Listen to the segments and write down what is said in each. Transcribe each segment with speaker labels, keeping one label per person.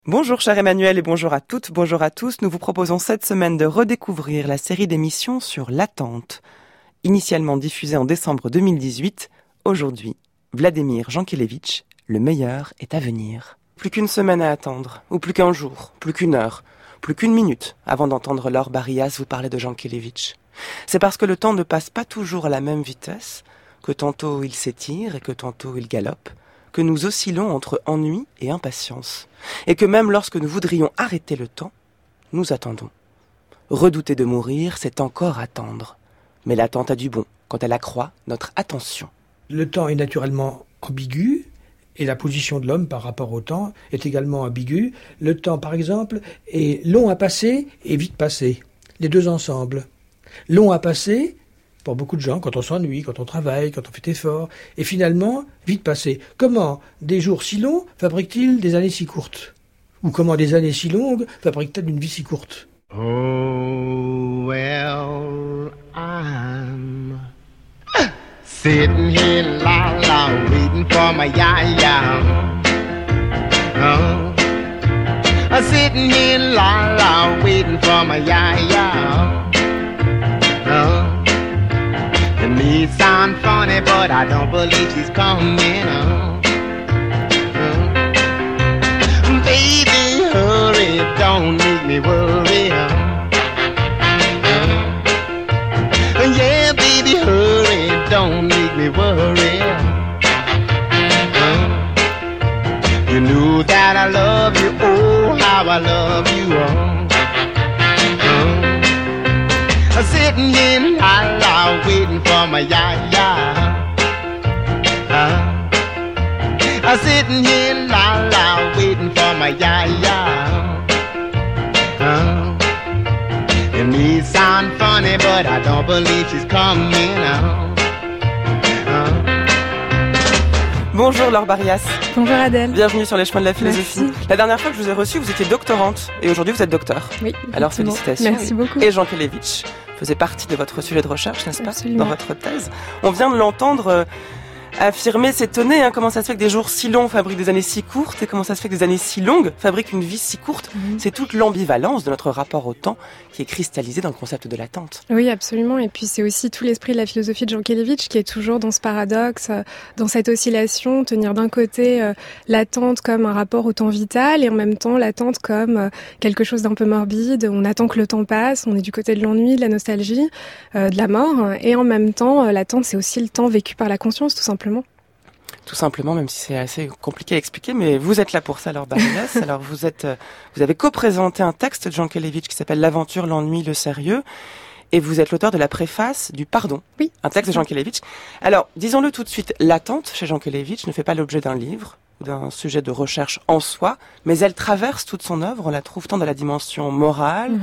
Speaker 1: Bonjour cher Emmanuel et bonjour à toutes, bonjour à tous. Nous vous proposons cette semaine de redécouvrir la série d'émissions sur l'attente. Initialement diffusée en décembre 2018, aujourd'hui, Vladimir Jankélévitch, le meilleur est à venir. Plus qu'une semaine à attendre, ou plus qu'un jour, plus qu'une heure, plus qu'une minute avant d'entendre Laure Barrias vous parler de Jankélévitch. C'est parce que le temps ne passe pas toujours à la même vitesse, que tantôt il s'étire et que tantôt il galope, que nous oscillons entre ennui et impatience, et que même lorsque nous voudrions arrêter le temps, nous attendons. Redouter de mourir, c'est encore attendre. Mais l'attente a du bon, quand elle accroît notre attention.
Speaker 2: Le temps est naturellement ambigu, et la position de l'homme par rapport au temps est également ambiguë. Le temps, par exemple, est long à passer et vite passé. Les deux ensemble. Long à passer, pour beaucoup de gens, quand on s'ennuie, quand on travaille, quand on fait effort, et finalement, vite passé. Comment des jours si longs fabriquent-ils des années si courtes? Ou comment des années si longues fabriquent-elles une vie si courte?
Speaker 3: Oh, well, I'm sitting here la waiting for my ya-ya. Oh, I'm sitting here la waiting for my ya-ya. Oh, it may sound funny, but I don't believe she's coming. Baby, hurry, don't make me worry. Yeah, baby, hurry, don't make me worry. You know that I love you, oh, how I love you. I'm sitting in la waiting for my ya-ya. I'm sitting here la waiting for my ya-ya. It may sound funny, but I don't believe she's coming.
Speaker 1: Bonjour Laure Barrias.
Speaker 4: Bonjour Adèle.
Speaker 1: Bienvenue sur les chemins de la philosophie.
Speaker 4: Merci.
Speaker 1: La dernière fois que je vous ai reçu, vous étiez doctorante et aujourd'hui vous êtes docteur.
Speaker 4: Oui.
Speaker 1: Alors félicitations.
Speaker 4: Merci beaucoup.
Speaker 1: Et Jankélévitch faisait partie de votre sujet de recherche, n'est-ce pas?
Speaker 4: Absolument.
Speaker 1: Dans votre thèse. On vient de l'entendre affirmer, s'étonner, comment ça se fait que des jours si longs fabriquent des années si courtes et comment ça se fait que des années si longues fabriquent une vie si courte. C'est toute l'ambivalence de notre rapport au temps qui est cristallisée dans le concept de l'attente.
Speaker 4: Oui, absolument. Et puis c'est aussi tout l'esprit de la philosophie de Jankélévitch qui est toujours dans ce paradoxe, dans cette oscillation, tenir d'un côté l'attente comme un rapport au temps vital et en même temps l'attente comme quelque chose d'un peu morbide. On attend que le temps passe, on est du côté de l'ennui, de la nostalgie, de la mort. Et en même temps, l'attente, c'est aussi le temps vécu par la conscience, tout simplement.
Speaker 1: Tout simplement, même si c'est assez compliqué à expliquer, mais vous êtes là pour ça, Laure Barrias. Alors vous avez co-présenté un texte de Jankélévitch qui s'appelle L'aventure, l'ennui, le sérieux, et vous êtes l'auteur de la préface du Pardon.
Speaker 4: Oui.
Speaker 1: Un texte de Jankélévitch. Alors, disons-le tout de suite, l'attente chez Jankélévitch ne fait pas l'objet d'un livre, d'un sujet de recherche en soi, mais elle traverse toute son œuvre. On la trouve tant dans la dimension morale,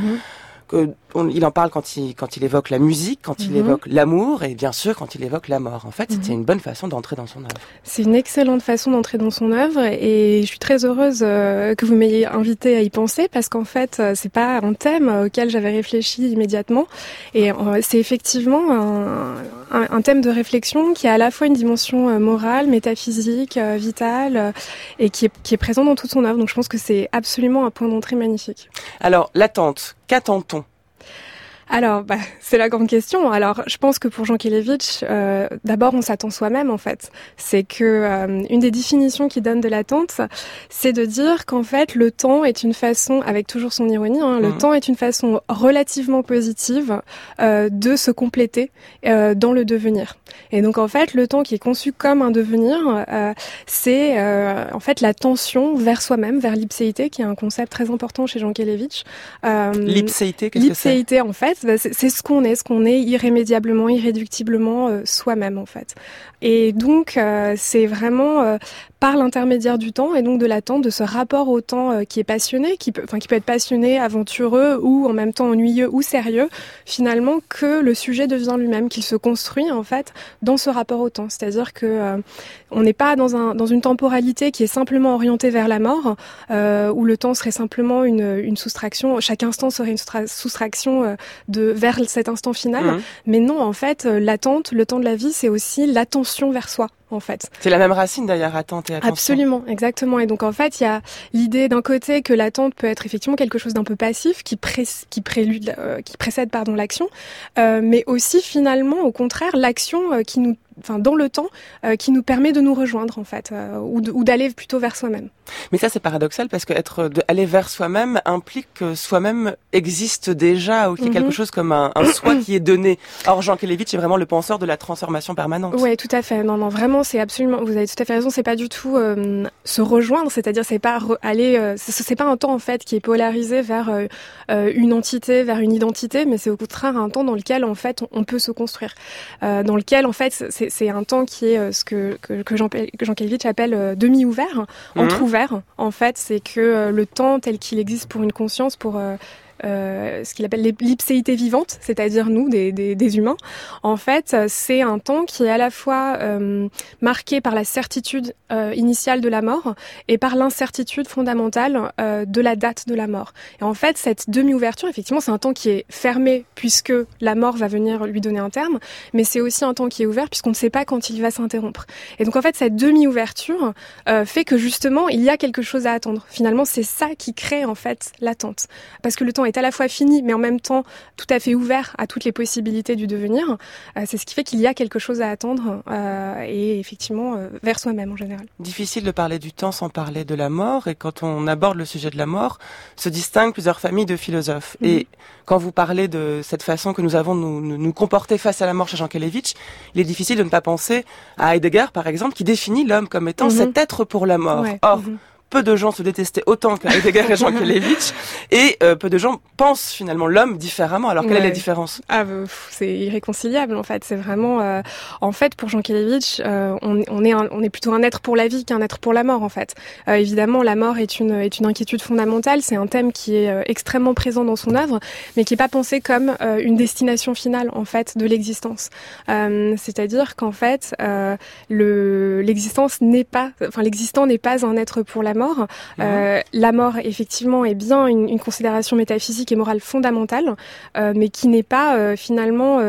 Speaker 1: il en parle quand il évoque la musique, quand il évoque l'amour et bien sûr quand il évoque la mort. En fait, c'était une bonne façon d'entrer dans son œuvre.
Speaker 4: C'est une excellente façon d'entrer dans son œuvre et je suis très heureuse que vous m'ayez invitée à y penser parce qu'en fait, c'est pas un thème auquel j'avais réfléchi immédiatement et c'est effectivement un thème de réflexion qui a à la fois une dimension morale, métaphysique, vitale et qui est présent dans toute son œuvre. Donc je pense que c'est absolument un point d'entrée magnifique.
Speaker 1: Alors, l'attente, qu'attend-on ?
Speaker 4: Alors, c'est la grande question. Alors, je pense que pour Jankélévitch, d'abord, on s'attend soi-même, en fait. C'est que une des définitions qu'il donne de l'attente, c'est de dire qu'en fait, le temps est une façon, avec toujours son ironie, le temps est une façon relativement positive de se compléter dans le devenir. Et donc, en fait, le temps qui est conçu comme un devenir, c'est en fait la tension vers soi-même, vers l'ipséité, qui est un concept très important chez Jankélévitch.
Speaker 1: L'ipséité, qu'est-ce que c'est ?
Speaker 4: L'ipséité, en fait, c'est ce qu'on est irrémédiablement, irréductiblement soi-même en fait. Et donc c'est vraiment par l'intermédiaire du temps et donc de l'attente, de ce rapport au temps qui est passionné, qui peut être passionné, aventureux ou en même temps ennuyeux ou sérieux, finalement que le sujet devient lui-même, qu'il se construit en fait dans ce rapport au temps. C'est-à-dire que on n'est pas dans une temporalité qui est simplement orientée vers la mort, où le temps serait simplement une soustraction, chaque instant serait une soustraction vers cet instant final. Mais non, en fait, l'attente, le temps de la vie, c'est aussi l'attention vers soi. en fait.
Speaker 1: C'est la même racine d'ailleurs, attente et attention.
Speaker 4: Absolument, exactement. Et donc en fait, il y a l'idée d'un côté que l'attente peut être effectivement quelque chose d'un peu passif, qui précède l'action, mais aussi finalement, au contraire, l'action dans le temps, qui nous permet de nous rejoindre en fait, ou d'aller plutôt vers soi-même.
Speaker 1: Mais ça c'est paradoxal parce que aller vers soi-même implique que soi-même existe déjà, ou qu'il y a quelque chose comme un soi qui est donné. Or Jean Kelevitch est vraiment le penseur de la transformation permanente.
Speaker 4: Oui, tout à fait. Non, vraiment, c'est absolument. Vous avez tout à fait raison. C'est pas du tout se rejoindre, c'est-à-dire c'est pas c'est pas un temps en fait qui est polarisé vers une entité, vers une identité, mais c'est au contraire un temps dans lequel en fait on peut se construire, dans lequel en fait c'est un temps qui est ce que Jean Kelevitch appelle demi-ouvert, entre-ouvert. En fait, c'est que le temps tel qu'il existe pour une conscience, pour ce qu'il appelle l'ipséité vivante, c'est-à-dire nous, des humains. En fait, c'est un temps qui est à la fois marqué par la certitude initiale de la mort et par l'incertitude fondamentale de la date de la mort. Et en fait, cette demi-ouverture, effectivement, c'est un temps qui est fermé puisque la mort va venir lui donner un terme, mais c'est aussi un temps qui est ouvert puisqu'on ne sait pas quand il va s'interrompre. Et donc, en fait, cette demi-ouverture fait que justement, il y a quelque chose à attendre. Finalement, c'est ça qui crée en fait l'attente. Parce que le temps est à la fois fini, mais en même temps tout à fait ouvert à toutes les possibilités du devenir. C'est ce qui fait qu'il y a quelque chose à attendre et effectivement vers soi-même en général.
Speaker 1: Difficile de parler du temps sans parler de la mort, et quand on aborde le sujet de la mort, se distinguent plusieurs familles de philosophes. Et quand vous parlez de cette façon que nous avons de nous comporter face à la mort chez Jean Kelevitch, il est difficile de ne pas penser à Heidegger, par exemple, qui définit l'homme comme étant cet être pour la mort.
Speaker 4: Ouais.
Speaker 1: Or, peu de gens se détestaient autant que Heidegger et Jean Kelevitch, et peu de gens pensent finalement l'homme différemment. Alors quelle est la différence ?
Speaker 4: C'est irréconciliable en fait. C'est vraiment, en fait, pour Jean Kelevitch, on est plutôt un être pour la vie qu'un être pour la mort en fait. Évidemment, la mort est une inquiétude fondamentale. C'est un thème qui est extrêmement présent dans son œuvre, mais qui est pas pensé comme une destination finale en fait de l'existence. C'est-à-dire qu'en fait, l'existant n'est pas un être pour la mort. La mort, effectivement, est bien une considération métaphysique et morale fondamentale, mais qui n'est pas finalement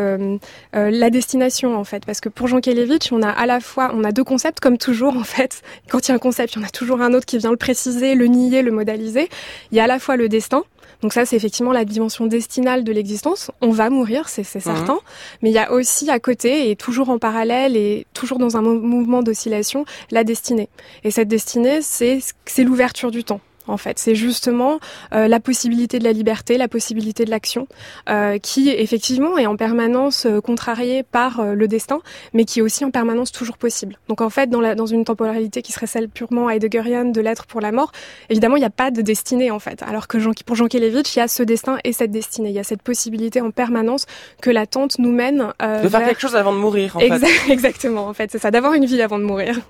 Speaker 4: la destination, en fait. Parce que pour Jean Kelevitch, on a deux concepts, comme toujours, en fait. Quand il y a un concept, il y en a toujours un autre qui vient le préciser, le nier, le modaliser. Il y a à la fois le destin. Donc ça, c'est effectivement la dimension destinale de l'existence. On va mourir, c'est certain. Mais il y a aussi à côté, et toujours en parallèle, et toujours dans un mouvement d'oscillation, la destinée. Et cette destinée, c'est l'ouverture du temps. En fait, c'est justement la possibilité de la liberté, la possibilité de l'action, qui effectivement est en permanence contrariée par le destin, mais qui est aussi en permanence toujours possible. Donc en fait, dans une temporalité qui serait celle purement heideggerienne de l'être pour la mort, évidemment, il n'y a pas de destinée en fait. Alors que pour Jean Kelevitch, il y a ce destin et cette destinée. Il y a cette possibilité en permanence que l'attente nous mène
Speaker 1: de faire quelque chose avant de mourir. En fait.
Speaker 4: Exactement, en fait, c'est ça, d'avoir une vie avant de mourir.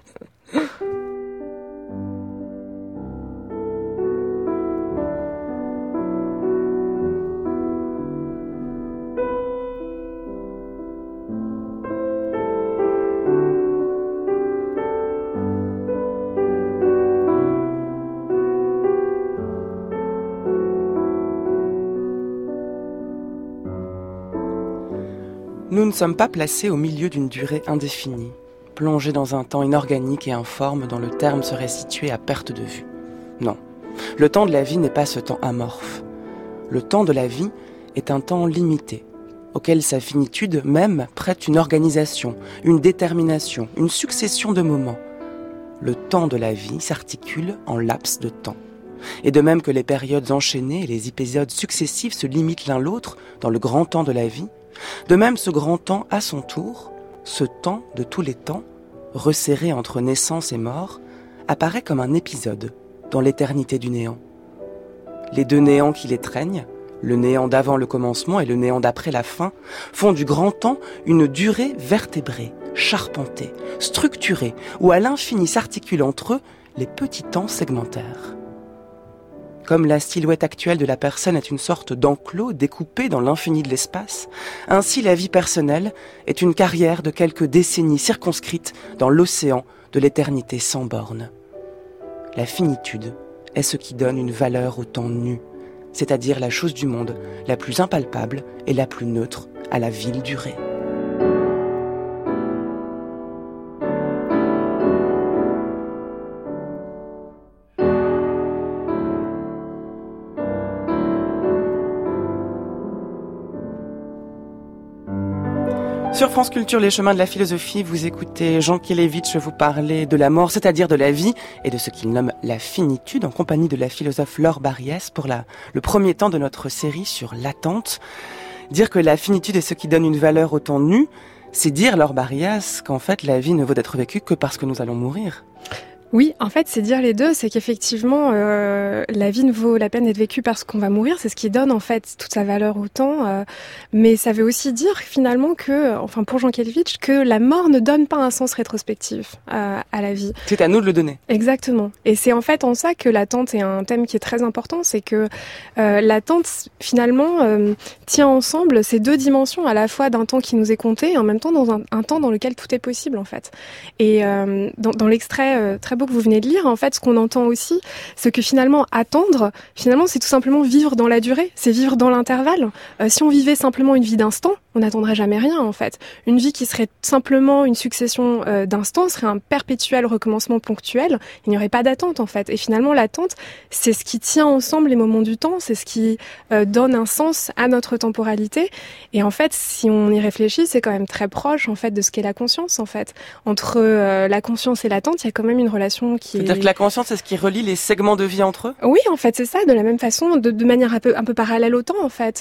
Speaker 1: Nous ne sommes pas placés au milieu d'une durée indéfinie, plongés dans un temps inorganique et informe dont le terme serait situé à perte de vue. Non, le temps de la vie n'est pas ce temps amorphe. Le temps de la vie est un temps limité, auquel sa finitude même prête une organisation, une détermination, une succession de moments. Le temps de la vie s'articule en laps de temps. Et de même que les périodes enchaînées et les épisodes successifs se limitent l'un l'autre dans le grand temps de la vie, de même ce grand temps à son tour, ce temps de tous les temps, resserré entre naissance et mort, apparaît comme un épisode dans l'éternité du néant. Les deux néants qui l'étreignent, le néant d'avant le commencement et le néant d'après la fin, font du grand temps une durée vertébrée, charpentée, structurée, où à l'infini s'articulent entre eux les petits temps segmentaires. Comme la silhouette actuelle de la personne est une sorte d'enclos découpé dans l'infini de l'espace, ainsi la vie personnelle est une carrière de quelques décennies circonscrites dans l'océan de l'éternité sans bornes. La finitude est ce qui donne une valeur au temps nu, c'est-à-dire la chose du monde la plus impalpable et la plus neutre à la vile durée. Sur France Culture, les chemins de la philosophie, vous écoutez Jean Kelevitch vous parler de la mort, c'est-à-dire de la vie, et de ce qu'il nomme la finitude, en compagnie de la philosophe Laure Barriès, pour le premier temps de notre série sur l'attente. Dire que la finitude est ce qui donne une valeur au temps nu, c'est dire, Laure Barriès, qu'en fait la vie ne vaut d'être vécue que parce que nous allons mourir.
Speaker 4: Oui, en fait, c'est dire les deux, c'est qu'effectivement, la vie ne vaut la peine d'être vécue parce qu'on va mourir, c'est ce qui donne en fait toute sa valeur au temps, mais ça veut aussi dire finalement que, enfin pour Jean Kelevitch, que la mort ne donne pas un sens rétrospectif à la vie.
Speaker 1: C'est à nous de le donner.
Speaker 4: Exactement. Et c'est en fait en ça que l'attente est un thème qui est très important, c'est que l'attente finalement tient ensemble ces deux dimensions, à la fois d'un temps qui nous est compté et en même temps dans un temps dans lequel tout est possible en fait. Et dans l'extrait très beau que vous venez de lire, en fait, ce qu'on entend aussi, c'est que finalement, attendre, finalement, c'est tout simplement vivre dans la durée, c'est vivre dans l'intervalle. Si on vivait simplement une vie d'instant, on n'attendrait jamais rien, en fait. Une vie qui serait simplement une succession d'instants serait un perpétuel recommencement ponctuel. Il n'y aurait pas d'attente, en fait. Et finalement, l'attente, c'est ce qui tient ensemble les moments du temps, c'est ce qui donne un sens à notre temporalité. Et en fait, si on y réfléchit, c'est quand même très proche, en fait, de ce qu'est la conscience, en fait. Entre la conscience et l'attente, il y a quand même une relation qui est...
Speaker 1: C'est-à-dire que la conscience, c'est ce qui relie les segments de vie entre eux ?
Speaker 4: Oui, en fait, c'est ça, de la même façon, de manière un peu parallèle au temps, en fait.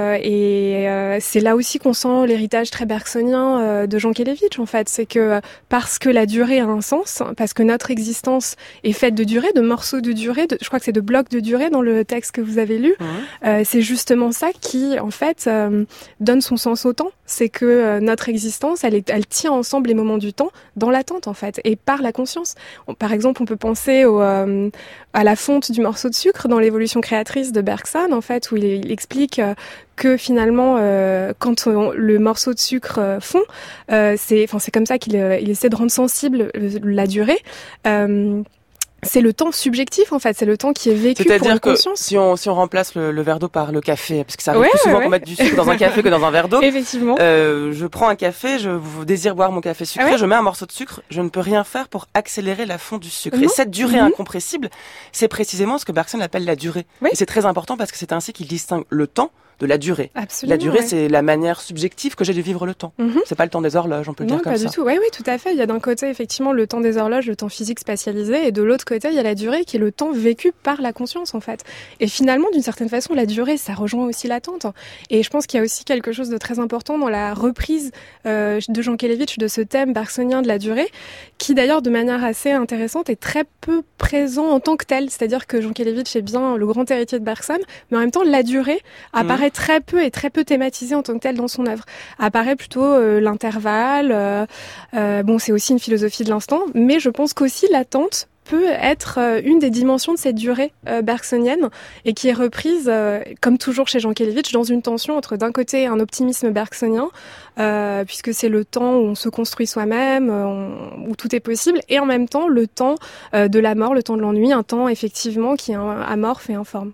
Speaker 4: C'est là aussi qu'on sent l'héritage très bergsonien de Jean Kelevitch, en fait. C'est que parce que la durée a un sens, parce que notre existence est faite de durée, de morceaux de durée, je crois que c'est de blocs de durée dans le texte que vous avez lu, c'est justement ça qui, en fait, donne son sens au temps. C'est que notre existence, elle tient ensemble les moments du temps dans l'attente, en fait, et par la conscience. Par exemple, on peut penser à la fonte du morceau de sucre dans l'évolution créatrice de Bergson, en fait, où il explique que finalement, quand le morceau de sucre fond, c'est comme ça qu'il essaie de rendre sensible la durée. C'est le temps subjectif, en fait. C'est le temps qui est vécu pour la conscience.
Speaker 1: C'est-à-dire que si on remplace le verre d'eau par le café, parce que ça arrive plus souvent qu'on mette du sucre dans un café que dans un verre d'eau.
Speaker 4: Effectivement.
Speaker 1: Je prends un café, je désire boire mon café sucré, je mets un morceau de sucre, je ne peux rien faire pour accélérer la fonte du sucre. Et cette durée incompressible, c'est précisément ce que Bergson appelle la durée. Oui. Et c'est très important parce que c'est ainsi qu'il distingue le temps de la durée.
Speaker 4: Absolument,
Speaker 1: la durée, c'est la manière subjective que j'ai de vivre le temps. C'est pas le temps des horloges, on peut le dire comme ça.
Speaker 4: Non, pas du tout. Oui, tout à fait. Il y a d'un côté, effectivement, le temps des horloges, le temps physique spatialisé, et de l'autre côté, il y a la durée qui est le temps vécu par la conscience, en fait. Et finalement, d'une certaine façon, la durée, ça rejoint aussi l'attente. Et je pense qu'il y a aussi quelque chose de très important dans la reprise de Jean Kelevitch de ce thème bergsonien de la durée, qui d'ailleurs, de manière assez intéressante, est très peu présent en tant que tel. C'est-à-dire que Jean Kelevitch est bien le grand héritier de Bergson, mais en même temps, la durée apparaît très peu thématisé en tant que tel dans son œuvre. Apparaît plutôt l'intervalle. C'est aussi une philosophie de l'instant, mais je pense qu'aussi l'attente peut être une des dimensions de cette durée bergsonienne et qui est reprise, comme toujours chez Jean Kelevitch, dans une tension entre d'un côté un optimisme bergsonien, puisque c'est le temps où on se construit soi-même, où tout est possible, et en même temps le temps de la mort, le temps de l'ennui, un temps effectivement qui est amorphe et informe.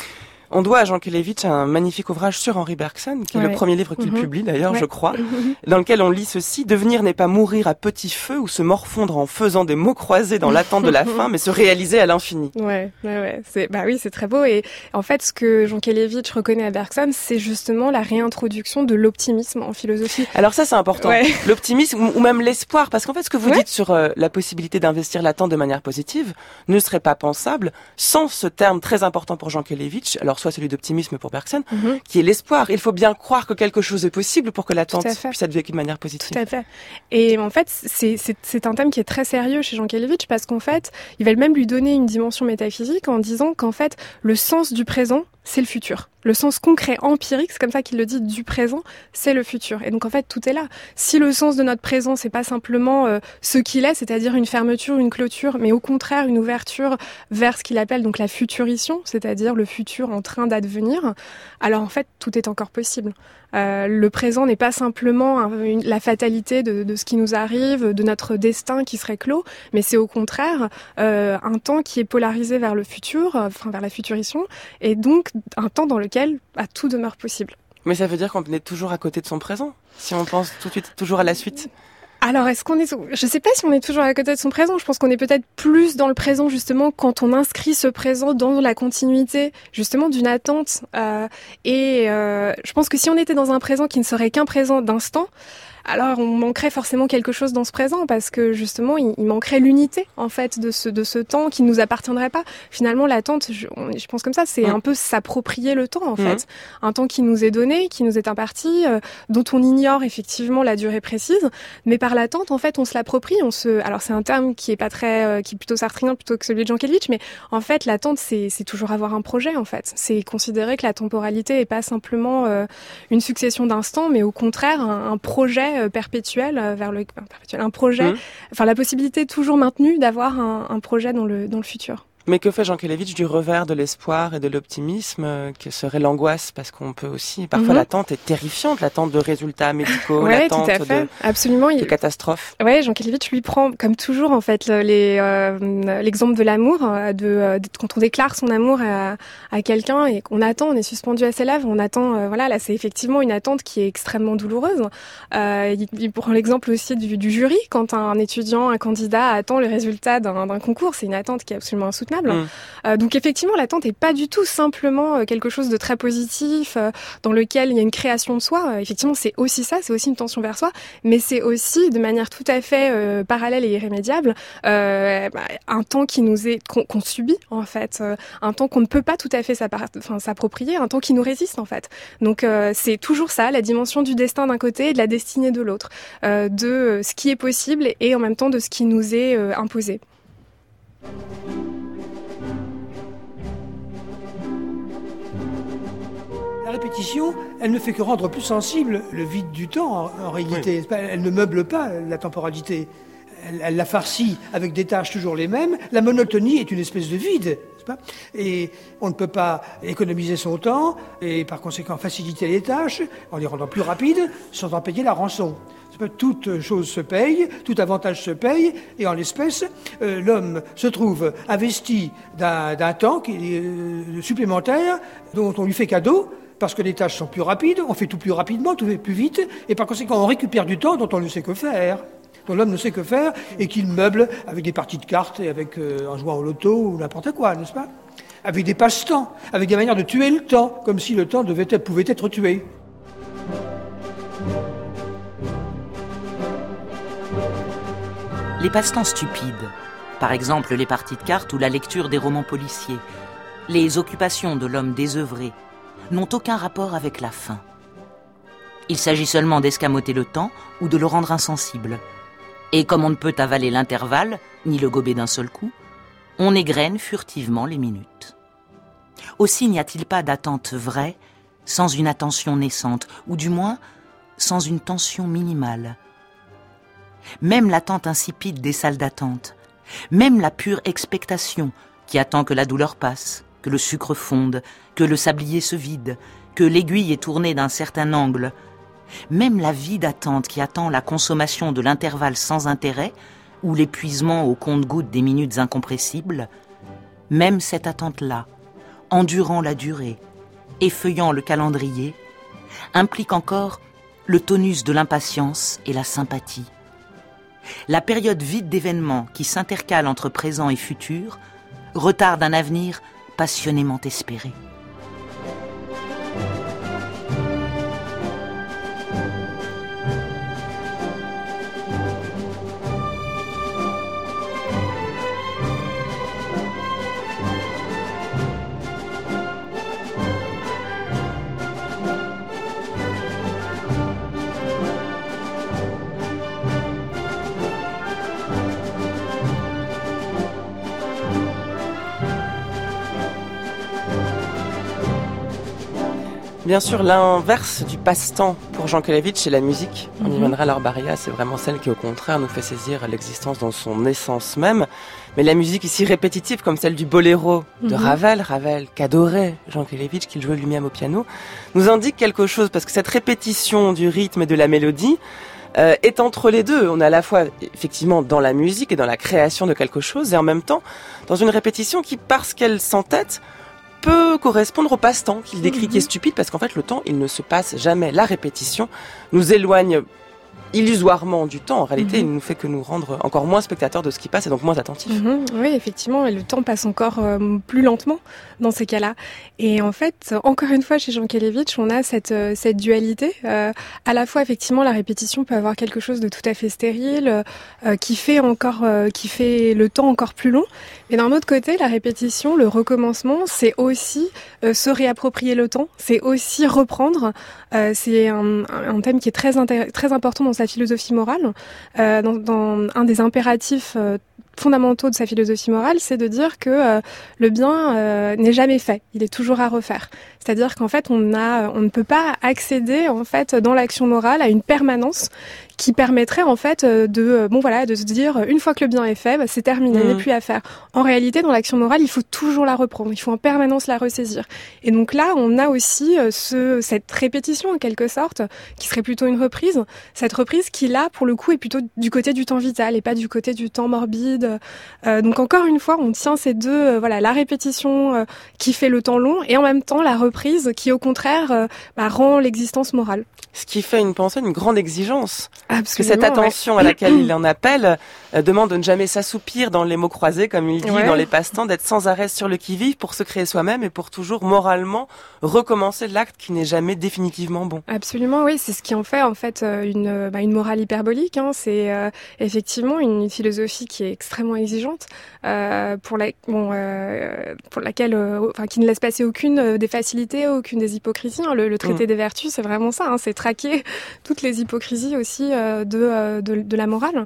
Speaker 1: On doit à Jean Kelevitch un magnifique ouvrage sur Henri Bergson, qui est le premier livre qu'il publie d'ailleurs, je crois, dans lequel on lit ceci: devenir n'est pas mourir à petit feu ou se morfondre en faisant des mots croisés dans l'attente de la fin, mais se réaliser à l'infini.
Speaker 4: Ouais. C'est très beau. Et en fait, ce que Jean Kelevitch reconnaît à Bergson, c'est justement la réintroduction de l'optimisme en philosophie.
Speaker 1: Alors ça, c'est important. L'optimisme ou même l'espoir, parce qu'en fait, ce que vous dites sur la possibilité d'investir l'attente de manière positive ne serait pas pensable sans ce terme très important pour Jean Kelevitch. Alors soit celui d'optimisme pour Bergson, qui est l'espoir. Il faut bien croire que quelque chose est possible pour que l'attente puisse être vécue de manière positive.
Speaker 4: Tout à fait. Et en fait, c'est un thème qui est très sérieux chez Jean Kelevitch, parce qu'en fait, il va même lui donner une dimension métaphysique en disant qu'en fait, le sens du présent, c'est le futur. Le sens concret, empirique, c'est comme ça qu'il le dit, du présent, c'est le futur. Et donc en fait, tout est là. Si le sens de notre présent, c'est pas simplement ce qu'il est, c'est-à-dire une fermeture, une clôture, mais au contraire une ouverture vers ce qu'il appelle donc la futurition, c'est-à-dire le futur en train d'advenir, alors en fait, tout est encore possible. Le présent n'est pas simplement la fatalité de ce qui nous arrive, de notre destin qui serait clos, mais c'est au contraire un temps qui est polarisé vers le futur, vers la futurition, et donc un temps dans lequel tout demeure possible.
Speaker 1: Mais ça veut dire qu'on est toujours à côté de son présent, si on pense tout de suite toujours à la suite.
Speaker 4: Alors, je sais pas si on est toujours à côté de son présent. Je pense qu'on est peut-être plus dans le présent, justement, quand on inscrit ce présent dans la continuité, justement, d'une attente. Je pense que si on était dans un présent qui ne serait qu'un présent d'instant, Alors, on manquerait forcément quelque chose dans ce présent parce que justement, il manquerait l'unité en fait de ce temps qui nous appartiendrait pas. Finalement, l'attente, je pense comme ça, c'est un peu s'approprier le temps en fait, un temps qui nous est donné, qui nous est imparti, dont on ignore effectivement la durée précise, mais par l'attente, en fait, on se l'approprie. Alors, c'est un terme qui est pas très, qui est plutôt sartrien plutôt que celui de Jankélévitch, mais en fait, l'attente, c'est toujours avoir un projet en fait. C'est considérer que la temporalité est pas simplement une succession d'instants, mais au contraire un projet perpétuel un projet, enfin la possibilité toujours maintenue d'avoir un projet dans le futur.
Speaker 1: Mais que fait Jankélévitch du revers de l'espoir et de l'optimisme, que serait l'angoisse? Parce qu'on peut aussi, parfois l'attente est terrifiante, l'attente de résultats médicaux, l'attente
Speaker 4: absolument.
Speaker 1: De catastrophes.
Speaker 4: Ouais, Jankélévitch lui prend, comme toujours en fait, l'exemple de l'amour, quand on déclare son amour à quelqu'un et qu'on attend, on est suspendu à ses lèvres, on attend, là c'est effectivement une attente qui est extrêmement douloureuse. Il prend l'exemple aussi du jury, quand un étudiant, un candidat attend le résultat d'un concours, c'est une attente qui est absolument insoutenable. Donc effectivement, l'attente n'est pas du tout simplement quelque chose de très positif, dans lequel il y a une création de soi. Effectivement, c'est aussi ça, c'est aussi une tension vers soi, mais c'est aussi, de manière tout à fait parallèle et irrémédiable, un temps qu'on subit en fait, un temps qu'on ne peut pas tout à fait s'approprier, un temps qui nous résiste en fait. Donc c'est toujours ça, la dimension du destin d'un côté et de la destinée de l'autre, de ce qui est possible et en même temps de ce qui nous est imposé.
Speaker 2: La répétition, elle ne fait que rendre plus sensible le vide du temps, en réalité. Oui. Elle ne meuble pas la temporalité. Elle la farcit avec des tâches toujours les mêmes. La monotonie est une espèce de vide, n'est-ce pas ? Et on ne peut pas économiser son temps et par conséquent faciliter les tâches en les rendant plus rapides sans en payer la rançon. Toute chose se paye, tout avantage se paye, et en l'espèce, l'homme se trouve investi d'un temps supplémentaire dont on lui fait cadeau, parce que les tâches sont plus rapides, on fait tout plus rapidement, tout fait plus vite, et par conséquent on récupère du temps dont on ne sait que faire, dont l'homme ne sait que faire, et qu'il meuble avec des parties de cartes, et en jouant au loto ou n'importe quoi, n'est-ce pas ? Avec des passe-temps, avec des manières de tuer le temps, comme si le temps pouvait être tué.
Speaker 5: Les passe-temps stupides, par exemple les parties de cartes ou la lecture des romans policiers, les occupations de l'homme désœuvré, n'ont aucun rapport avec la fin. Il s'agit seulement d'escamoter le temps ou de le rendre insensible. Et comme on ne peut avaler l'intervalle, ni le gober d'un seul coup, on égrène furtivement les minutes. Aussi n'y a-t-il pas d'attente vraie sans une attention naissante, ou du moins sans une tension minimale. Même l'attente insipide des salles d'attente, même la pure expectation qui attend que la douleur passe, que le sucre fonde, que le sablier se vide, que l'aiguille est tournée d'un certain angle, même la vie d'attente qui attend la consommation de l'intervalle sans intérêt ou l'épuisement au compte-gouttes des minutes incompressibles, même cette attente-là, endurant la durée, effeuillant le calendrier, implique encore le tonus de l'impatience et la sympathie. La période vide d'événements qui s'intercale entre présent et futur retarde un avenir passionnément espéré.
Speaker 1: Bien sûr, l'inverse du passe-temps pour Jankélévitch, c'est la musique. On y viendra, l'Arbaria, c'est vraiment celle qui, au contraire, nous fait saisir l'existence dans son essence même. Mais la musique ici répétitive, comme celle du boléro de Ravel qu'adorait Jankélévitch, qu'il jouait lui-même au piano, nous indique quelque chose, parce que cette répétition du rythme et de la mélodie est entre les deux. On est à la fois, effectivement, dans la musique et dans la création de quelque chose, et en même temps, dans une répétition qui, parce qu'elle s'entête, peut correspondre au passe-temps qu'il décrit, qui est stupide, parce qu'en fait, le temps, il ne se passe jamais. La répétition nous éloigne illusoirement du temps. En réalité, il ne fait que nous rendre encore moins spectateurs de ce qui passe et donc moins attentifs.
Speaker 4: Oui, effectivement, et le temps passe encore plus lentement dans ces cas-là. Et en fait, encore une fois, chez Jankélévitch, on a cette dualité. À la fois, effectivement, la répétition peut avoir quelque chose de tout à fait stérile, qui fait le temps encore plus long. Mais d'un autre côté, la répétition, le recommencement, c'est aussi se réapproprier le temps, c'est aussi reprendre. C'est un thème qui est très important dans sa philosophie morale. Dans un des impératifs fondamentaux de sa philosophie morale, c'est de dire que le bien n'est jamais fait, il est toujours à refaire. C'est-à-dire qu'en fait, on ne peut pas accéder en fait dans l'action morale à une permanence qui permettrait en fait de se dire une fois que le bien est fait, c'est terminé, il n'est plus à faire. En réalité, dans l'action morale, il faut toujours la reprendre, il faut en permanence la ressaisir. Et donc là, on a aussi cette répétition en quelque sorte, qui serait plutôt une reprise. Cette reprise qui là, pour le coup, est plutôt du côté du temps vital et pas du côté du temps morbide. Donc encore une fois, on tient ces deux, la répétition qui fait le temps long et en même temps la reprise qui au contraire rend l'existence morale.
Speaker 1: Ce qui fait une pensée, une grande exigence.
Speaker 4: Absolument,
Speaker 1: parce que cette attention à laquelle il en appelle demande de ne jamais s'assoupir dans les mots croisés, comme il dit, dans les passe-temps, d'être sans arrêt sur le qui-vive pour se créer soi-même et pour toujours moralement recommencer l'acte qui n'est jamais définitivement bon.
Speaker 4: Absolument, oui, c'est ce qui en fait une morale hyperbolique. C'est effectivement une philosophie qui est extrêmement exigeante, pour laquelle, qui ne laisse passer aucune des facilités, aucune des hypocrisies. Le traité des vertus, c'est vraiment ça. C'est traquer toutes les hypocrisies aussi de la morale.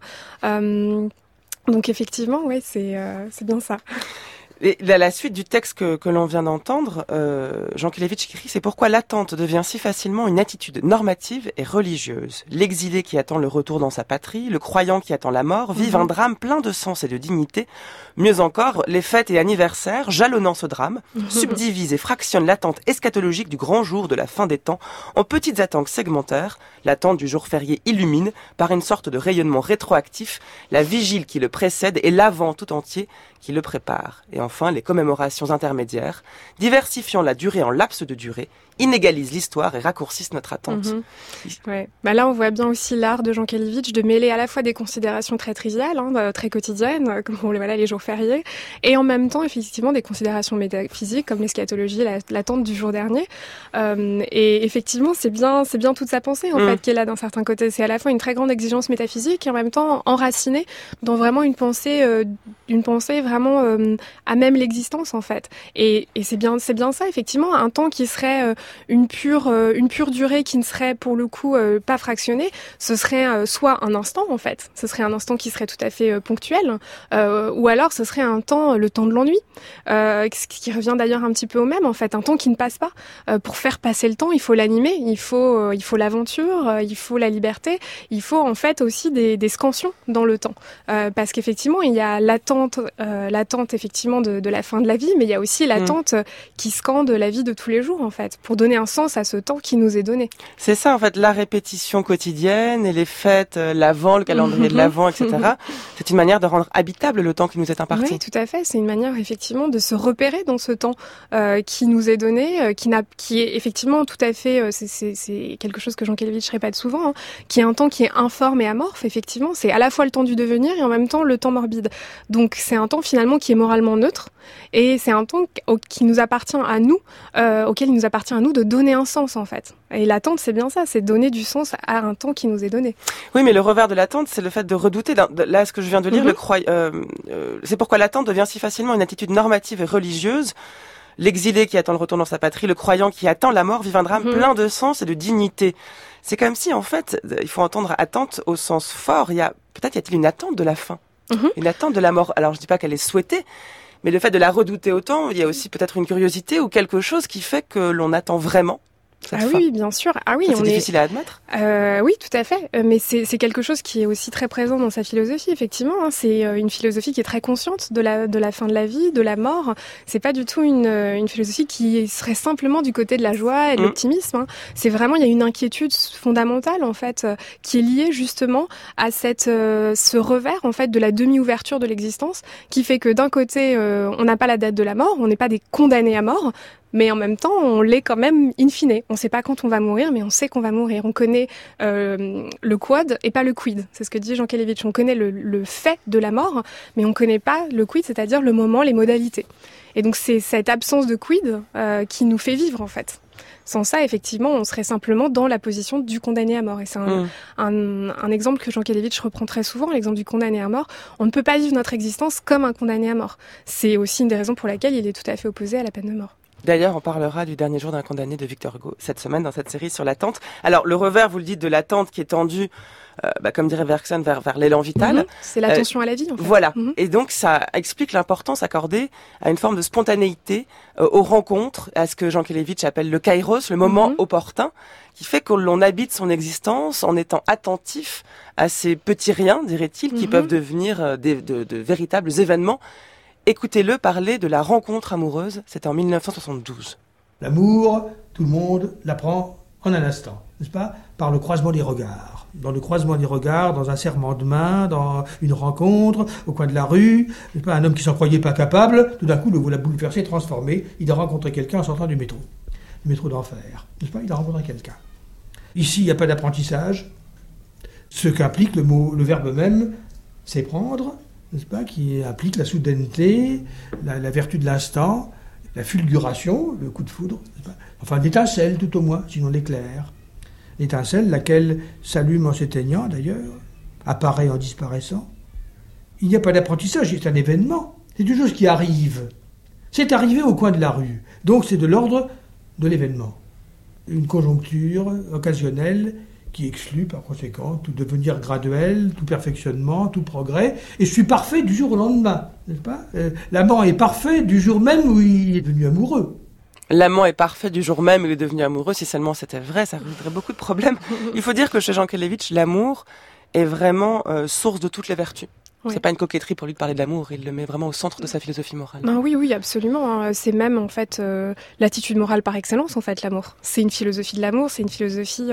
Speaker 4: Donc effectivement, oui, c'est bien ça.
Speaker 1: Et la suite du texte que l'on vient d'entendre, Jankélévitch écrit « C'est pourquoi l'attente devient si facilement une attitude normative et religieuse. L'exilé qui attend le retour dans sa patrie, le croyant qui attend la mort, vivent un drame plein de sens et de dignité. Mieux encore, les fêtes et anniversaires, jalonnant ce drame, subdivisent et fractionnent l'attente eschatologique du grand jour de la fin des temps en petites attentes segmentaires. L'attente du jour férié illumine, par une sorte de rayonnement rétroactif, la vigile qui le précède et l'avant tout entier qui le prépare. Et enfin, les commémorations intermédiaires, diversifiant la durée en laps de durée, inégalisent l'histoire et raccourcissent notre attente.
Speaker 4: Ouais. Là, on voit bien aussi l'art de Jankélévitch de mêler à la fois des considérations très triviales, très quotidiennes, comme les jours fériés, et en même temps, effectivement, des considérations métaphysiques comme l'eschatologie, l'attente du jour dernier. Et effectivement, c'est bien toute sa pensée en fait qui est là d'un certain côté. C'est à la fois une très grande exigence métaphysique et en même temps enracinée dans vraiment une pensée vraiment à même l'existence en fait. Et c'est bien ça effectivement, un temps qui serait une pure durée qui ne serait pour le coup pas fractionnée, ce serait soit un instant en fait, ce serait un instant qui serait tout à fait ponctuel, ou alors ce serait le temps de l'ennui, ce qui revient d'ailleurs un petit peu au même en fait, un temps qui ne passe pas. Pour faire passer le temps, il faut l'animer, il faut l'aventure, il faut la liberté, il faut en fait aussi des scansions dans le temps, parce qu'effectivement il y a l'attente effectivement de la fin de la vie, mais il y a aussi l'attente qui scande la vie de tous les jours en fait, pour donner un sens à ce temps qui nous est donné.
Speaker 1: C'est ça en fait, la répétition quotidienne et les fêtes, l'Avent, le calendrier de l'Avent, etc. C'est une manière de rendre habitable le temps qui nous est imparti.
Speaker 4: Oui, tout à fait. C'est une manière effectivement de se repérer dans ce temps qui nous est donné, qui est effectivement tout à fait, c'est quelque chose que Jankélévitch répète souvent, qui est un temps qui est informe et amorphe. Effectivement, c'est à la fois le temps du devenir et en même temps le temps morbide. Donc c'est un temps finalement qui est moralement neutre et c'est un temps qui nous appartient à nous, auquel il nous appartient à nous de donner un sens en fait. Et l'attente, c'est bien ça, c'est donner du sens à un temps qui nous est donné.
Speaker 1: Oui, mais le revers de l'attente, c'est le fait de redouter. Là, ce que je viens de lire, c'est pourquoi l'attente devient si facilement une attitude normative et religieuse. L'exilé qui attend le retour dans sa patrie, le croyant qui attend la mort, vit un drame plein de sens et de dignité. C'est comme si, en fait, il faut entendre attente au sens fort. Peut-être y a-t-il une attente de la fin, une attente de la mort. Alors, je dis pas qu'elle est souhaitée, mais le fait de la redouter autant, il y a aussi peut-être une curiosité ou quelque chose qui fait que l'on attend vraiment cette fin.
Speaker 4: Oui, bien sûr.
Speaker 1: C'est difficile à admettre.
Speaker 4: Oui, tout à fait. Mais c'est quelque chose qui est aussi très présent dans sa philosophie, effectivement. C'est une philosophie qui est très consciente de la fin de la vie, de la mort. C'est pas du tout une philosophie qui serait simplement du côté de la joie et de l'optimisme. C'est vraiment, il y a une inquiétude fondamentale, en fait, qui est liée justement à ce revers, en fait, de la demi-ouverture de l'existence, qui fait que d'un côté, on n'a pas la date de la mort, on n'est pas des condamnés à mort, mais en même temps, on l'est quand même in fine. On ne sait pas quand on va mourir, mais on sait qu'on va mourir. On connaît le quod et pas le quid. C'est ce que dit Jean Kelevitch. On connaît le fait de la mort, mais on ne connaît pas le quid, c'est-à-dire le moment, les modalités. Et donc c'est cette absence de quid qui nous fait vivre, en fait. Sans ça, effectivement, on serait simplement dans la position du condamné à mort. Et c'est un exemple que Jean Kelevitch reprend très souvent, l'exemple du condamné à mort. On ne peut pas vivre notre existence comme un condamné à mort. C'est aussi une des raisons pour laquelle il est tout à fait opposé à la peine de mort.
Speaker 1: D'ailleurs, on parlera du dernier jour d'un condamné de Victor Hugo cette semaine dans cette série sur l'attente. Alors, le revers, vous le dites, de l'attente qui est tendue, comme dirait Bergson, vers l'élan vital.
Speaker 4: C'est l'attention à la vie, en fait.
Speaker 1: Voilà. Et donc, ça explique l'importance accordée à une forme de spontanéité, aux rencontres, à ce que Jean Kelevitch appelle le kairos, le moment opportun, qui fait que l'on habite son existence en étant attentif à ces petits riens, dirait-il, qui peuvent devenir de véritables événements. Écoutez-le parler de la rencontre amoureuse, c'était en 1972.
Speaker 2: L'amour, tout le monde l'apprend en un instant, n'est-ce pas ? Par le croisement des regards. Dans le croisement des regards, dans un serrement de main, dans une rencontre, au coin de la rue, n'est-ce pas ? Un homme qui s'en croyait pas capable, tout d'un coup le voilà bouleversé, transformé. Il a rencontré quelqu'un en sortant du métro d'enfer, n'est-ce pas ? Il a rencontré quelqu'un. Ici, il n'y a pas d'apprentissage. Ce qu'implique le verbe même, c'est prendre, n'est-ce pas, qui implique la soudaineté, la vertu de l'instant, la fulguration, le coup de foudre, n'est-ce pas ? Enfin l'étincelle tout au moins, sinon l'éclair. L'étincelle, laquelle s'allume en s'éteignant d'ailleurs, apparaît en disparaissant. Il n'y a pas d'apprentissage, c'est un événement, c'est une chose qui arrive. C'est arrivé au coin de la rue, donc c'est de l'ordre de l'événement. Une conjoncture occasionnelle qui exclut par conséquent tout devenir graduel, tout perfectionnement, tout progrès, et je suis parfait du jour au lendemain, n'est-ce pas ? L'amant est parfait du jour même où il est devenu amoureux.
Speaker 1: L'amant est parfait du jour même où il est devenu amoureux. Si seulement c'était vrai, ça résoudrait beaucoup de problèmes. Il faut dire que chez Jean Kelevitch, l'amour est vraiment source de toutes les vertus. Oui. C'est pas une coquetterie pour lui de parler de l'amour, il le met vraiment au centre de sa philosophie morale.
Speaker 4: Non, oui, absolument. C'est même en fait l'attitude morale par excellence, en fait, l'amour. C'est une philosophie de l'amour, c'est une philosophie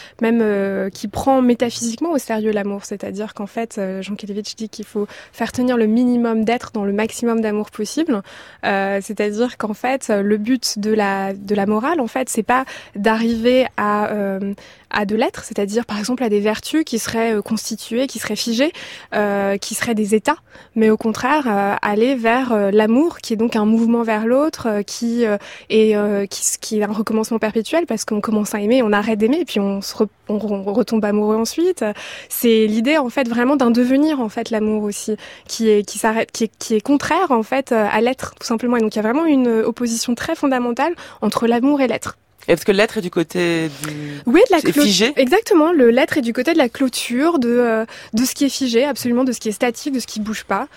Speaker 4: même qui prend métaphysiquement au sérieux l'amour. C'est-à-dire qu'en fait, Jean Kelevitch dit qu'il faut faire tenir le minimum d'être dans le maximum d'amour possible. C'est-à-dire qu'en fait, le but de la morale, en fait, c'est pas d'arriver à de l'être, c'est-à-dire par exemple à des vertus qui seraient constituées, qui seraient figées, qui seraient des états, mais au contraire aller vers l'amour, qui est donc un mouvement vers l'autre, qui est un recommencement perpétuel, parce qu'on commence à aimer, on arrête d'aimer, et puis on retombe amoureux ensuite. C'est l'idée en fait vraiment d'un devenir, en fait, l'amour aussi, qui est contraire en fait à l'être, tout simplement. Et donc il y a vraiment une opposition très fondamentale entre l'amour et l'être.
Speaker 1: Est-ce que l'être est du côté
Speaker 4: du
Speaker 1: figé ?
Speaker 4: Exactement, l'être est du côté de la clôture, de ce qui est figé, absolument, de ce qui est statique, de ce qui bouge pas,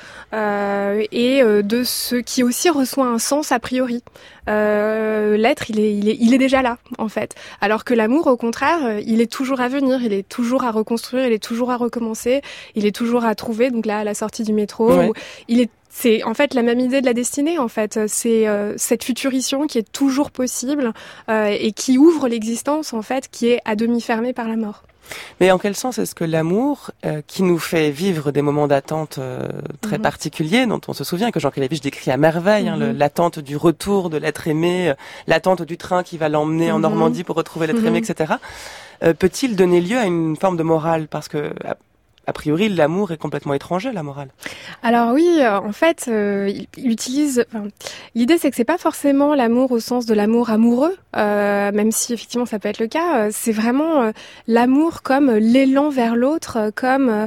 Speaker 4: et de ce qui aussi reçoit un sens a priori. L'être, il est déjà là, en fait. Alors que l'amour, au contraire, il est toujours à venir, il est toujours à reconstruire, il est toujours à recommencer, il est toujours à trouver. Donc là, à la sortie du métro, ouais. C'est en fait la même idée de la destinée, en fait. C'est cette futurition qui est toujours possible et qui ouvre l'existence, en fait, qui est à demi fermée par la mort.
Speaker 1: Mais en quel sens est-ce que l'amour, qui nous fait vivre des moments d'attente très particuliers, dont on se souvient, que Jean Kelevitch décrit à merveille, l'attente du retour de l'être aimé, l'attente du train qui va l'emmener en Normandie pour retrouver l'être aimé, etc., peut-il donner lieu à une forme de morale ? Parce que a priori, l'amour est complètement étranger à la morale.
Speaker 4: Alors oui, en fait, il utilise... l'idée, c'est que c'est pas forcément l'amour au sens de l'amour amoureux, même si effectivement ça peut être le cas. C'est vraiment l'amour comme l'élan vers l'autre, comme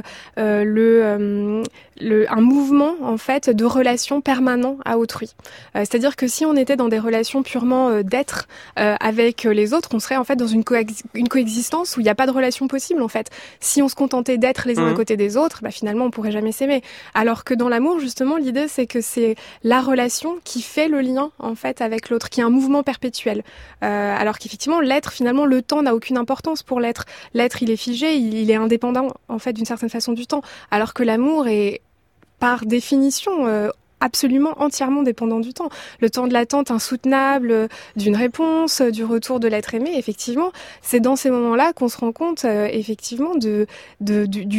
Speaker 4: un mouvement en fait de relation permanent à autrui. C'est-à-dire que si on était dans des relations purement d'être avec les autres, on serait en fait dans une coexistence où il n'y a pas de relation possible en fait. Si on se contentait d'être les uns à côté des autres, finalement on pourrait jamais s'aimer. Alors que dans l'amour, justement, l'idée c'est que c'est la relation qui fait le lien en fait avec l'autre, qui est un mouvement perpétuel. Alors qu'effectivement l'être, finalement, le temps n'a aucune importance pour l'être. L'être, il est figé, il est indépendant en fait d'une certaine façon du temps. Alors que l'amour est par définition absolument entièrement dépendant du temps. Le temps de l'attente insoutenable d'une réponse, du retour de l'être aimé, effectivement, c'est dans ces moments-là qu'on se rend compte effectivement du temps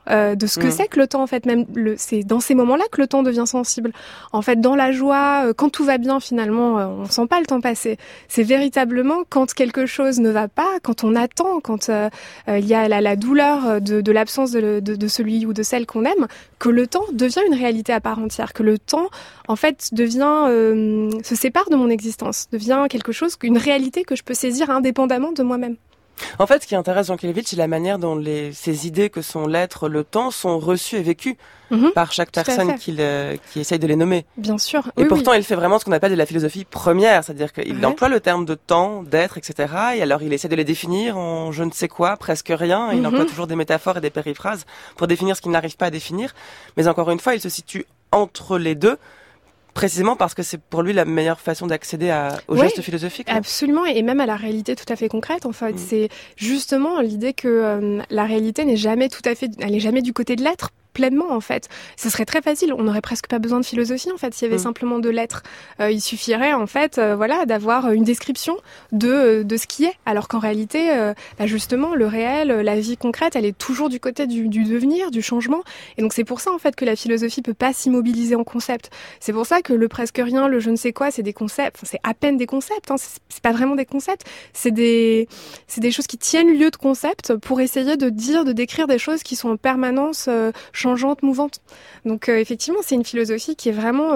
Speaker 4: de ce que c'est que le temps, en fait. Même c'est dans ces moments-là que le temps devient sensible. En fait, dans la joie, quand tout va bien, finalement, on sent pas le temps passer. C'est véritablement quand quelque chose ne va pas, quand on attend, quand il y a la douleur de l'absence de celui ou de celle qu'on aime, que le temps devient une réalité à part entière, que le temps, en fait, se sépare de mon existence, devient quelque chose, une réalité que je peux saisir indépendamment de moi-même.
Speaker 1: En fait, ce qui intéresse Jankélévitch, c'est la manière dont ces idées que sont l'être, le temps, sont reçues et vécues par chaque personne qui essaye de les nommer.
Speaker 4: Bien sûr.
Speaker 1: Et pourtant, il fait vraiment ce qu'on appelle de la philosophie première, c'est-à-dire qu'il emploie le terme de temps, d'être, etc. Et alors, il essaie de les définir en je ne sais quoi, presque rien. Il emploie toujours des métaphores et des périphrases pour définir ce qu'il n'arrive pas à définir. Mais encore une fois, il se situe entre les deux. Précisément parce que c'est pour lui la meilleure façon d'accéder au geste philosophique.
Speaker 4: Absolument, et même à la réalité tout à fait concrète. En fait, c'est justement l'idée que la réalité n'est jamais elle est jamais du côté de l'être pleinement, en fait. Ce serait très facile. On n'aurait presque pas besoin de philosophie, en fait, s'il y avait simplement de l'être. Il suffirait, en fait, d'avoir une description de ce qui est. Alors qu'en réalité, justement, le réel, la vie concrète, elle est toujours du côté du devenir, du changement. Et donc, c'est pour ça, en fait, que la philosophie peut pas s'immobiliser en concept. C'est pour ça que le presque rien, le je ne sais quoi, c'est des concepts. Enfin, c'est à peine des concepts, hein. C'est pas vraiment des concepts. C'est des choses qui tiennent lieu de concepts pour essayer de décrire des choses qui sont en permanence changeante, mouvante. Donc effectivement, c'est une philosophie qui est vraiment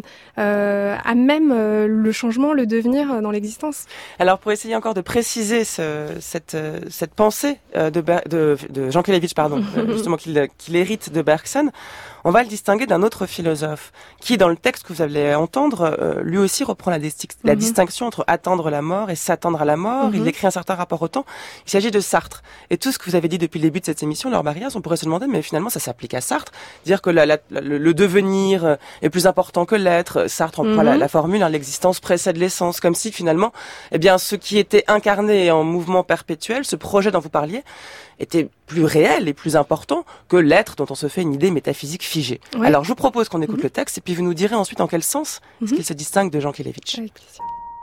Speaker 4: à même le changement, le devenir dans l'existence.
Speaker 1: Alors pour essayer encore de préciser cette pensée de Jankélévitch, justement qu'il hérite de Bergson, on va le distinguer d'un autre philosophe qui, dans le texte que vous allez entendre, lui aussi reprend la distinction entre attendre la mort et s'attendre à la mort. Il décrit un certain rapport au temps. Il s'agit de Sartre. Et tout ce que vous avez dit depuis le début de cette émission, Laure Barrias, on pourrait se demander, mais finalement ça s'applique à Sartre, dire que le devenir est plus important que l'être. Sartre emploie la formule, l'existence précède l'essence, comme si finalement, ce qui était incarné en mouvement perpétuel, ce projet dont vous parliez, était plus réel et plus important que l'être dont on se fait une idée métaphysique figée. Ouais. Alors je vous propose qu'on écoute le texte et puis vous nous direz ensuite en quel sens est-ce qu'il se distingue de Jankélévitch.
Speaker 4: Avec plaisir.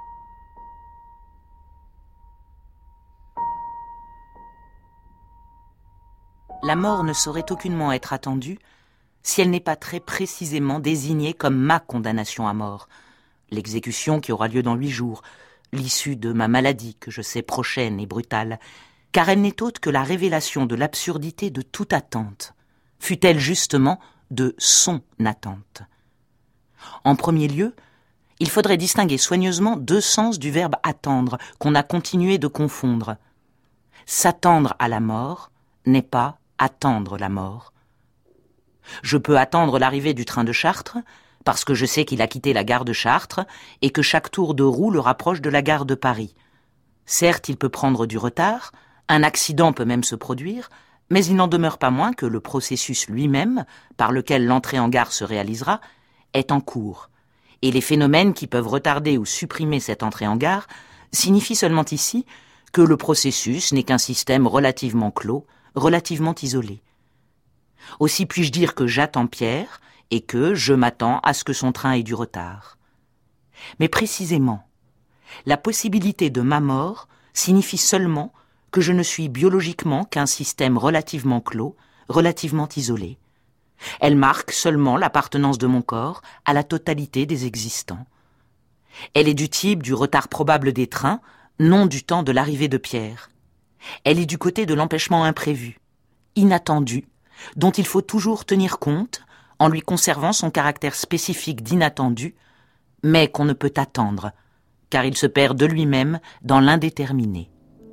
Speaker 5: La mort ne saurait aucunement être attendue si elle n'est pas très précisément désignée comme ma condamnation à mort, l'exécution qui aura lieu dans 8 jours, l'issue de ma maladie que je sais prochaine et brutale, car elle n'est autre que la révélation de l'absurdité de toute attente, fût-elle justement de son attente. En premier lieu, il faudrait distinguer soigneusement 2 sens du verbe attendre qu'on a continué de confondre. S'attendre à la mort n'est pas attendre la mort. Je peux attendre l'arrivée du train de Chartres, parce que je sais qu'il a quitté la gare de Chartres et que chaque tour de roue le rapproche de la gare de Paris. Certes, il peut prendre du retard, un accident peut même se produire, mais il n'en demeure pas moins que le processus lui-même, par lequel l'entrée en gare se réalisera, est en cours. Et les phénomènes qui peuvent retarder ou supprimer cette entrée en gare signifient seulement ici que le processus n'est qu'un système relativement clos, relativement isolé. Aussi puis-je dire que j'attends Pierre et que je m'attends à ce que son train ait du retard. Mais précisément, la possibilité de ma mort signifie seulement que je ne suis biologiquement qu'un système relativement clos, relativement isolé. Elle marque seulement l'appartenance de mon corps à la totalité des existants. Elle est du type du retard probable des trains, non du temps de l'arrivée de Pierre. Elle est du côté de l'empêchement imprévu, inattendu, dont il faut toujours tenir compte en lui conservant son caractère spécifique d'inattendu, mais qu'on ne peut attendre, car il se perd de lui-même dans l'indéterminé.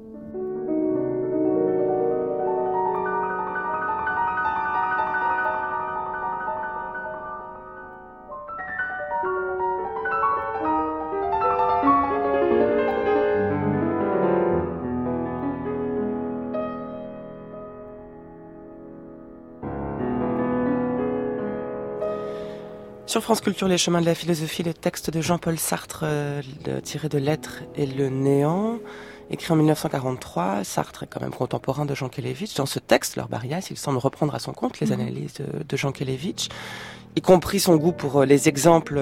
Speaker 1: Sur France Culture, les chemins de la philosophie, le texte de Jean-Paul Sartre tiré de L'être et le néant, écrit en 1943. Sartre est quand même contemporain de Jankélévitch. Dans ce texte, Laure Barrias, il semble reprendre à son compte les analyses de Jankélévitch, y compris son goût pour les exemples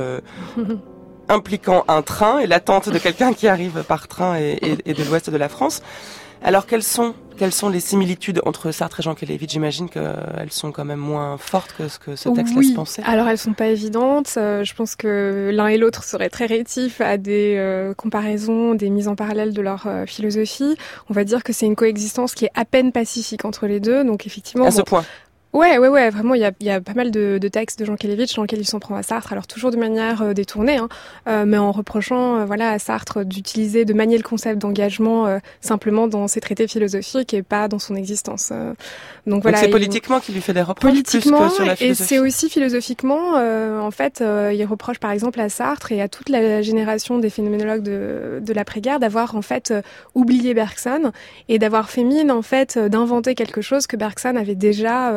Speaker 1: impliquant un train et l'attente de quelqu'un qui arrive par train et de l'ouest de la France. Alors quelles sont les similitudes entre Sartre et Jankélévitch? J'imagine qu'elles sont quand même moins fortes que ce que ce texte laisse penser.
Speaker 4: Alors elles sont pas évidentes. Je pense que l'un et l'autre seraient très rétifs à des comparaisons, des mises en parallèle de leur philosophie. On va dire que c'est une coexistence qui est à peine pacifique entre les deux. Donc effectivement.
Speaker 1: À ce point.
Speaker 4: Ouais, vraiment, il y a pas mal de textes de Jankélévitch dans lesquels il s'en prend à Sartre, alors toujours de manière détournée, mais en reprochant à Sartre de manier le concept d'engagement simplement dans ses traités philosophiques et pas dans son existence. Donc voilà.
Speaker 1: C'est politiquement qu'il lui fait des reproches plus que sur la philosophie.
Speaker 4: Et c'est aussi philosophiquement, il reproche par exemple à Sartre et à toute la génération des phénoménologues de l'après-guerre d'avoir en fait oublié Bergson et d'avoir fait mine en fait d'inventer quelque chose que Bergson avait déjà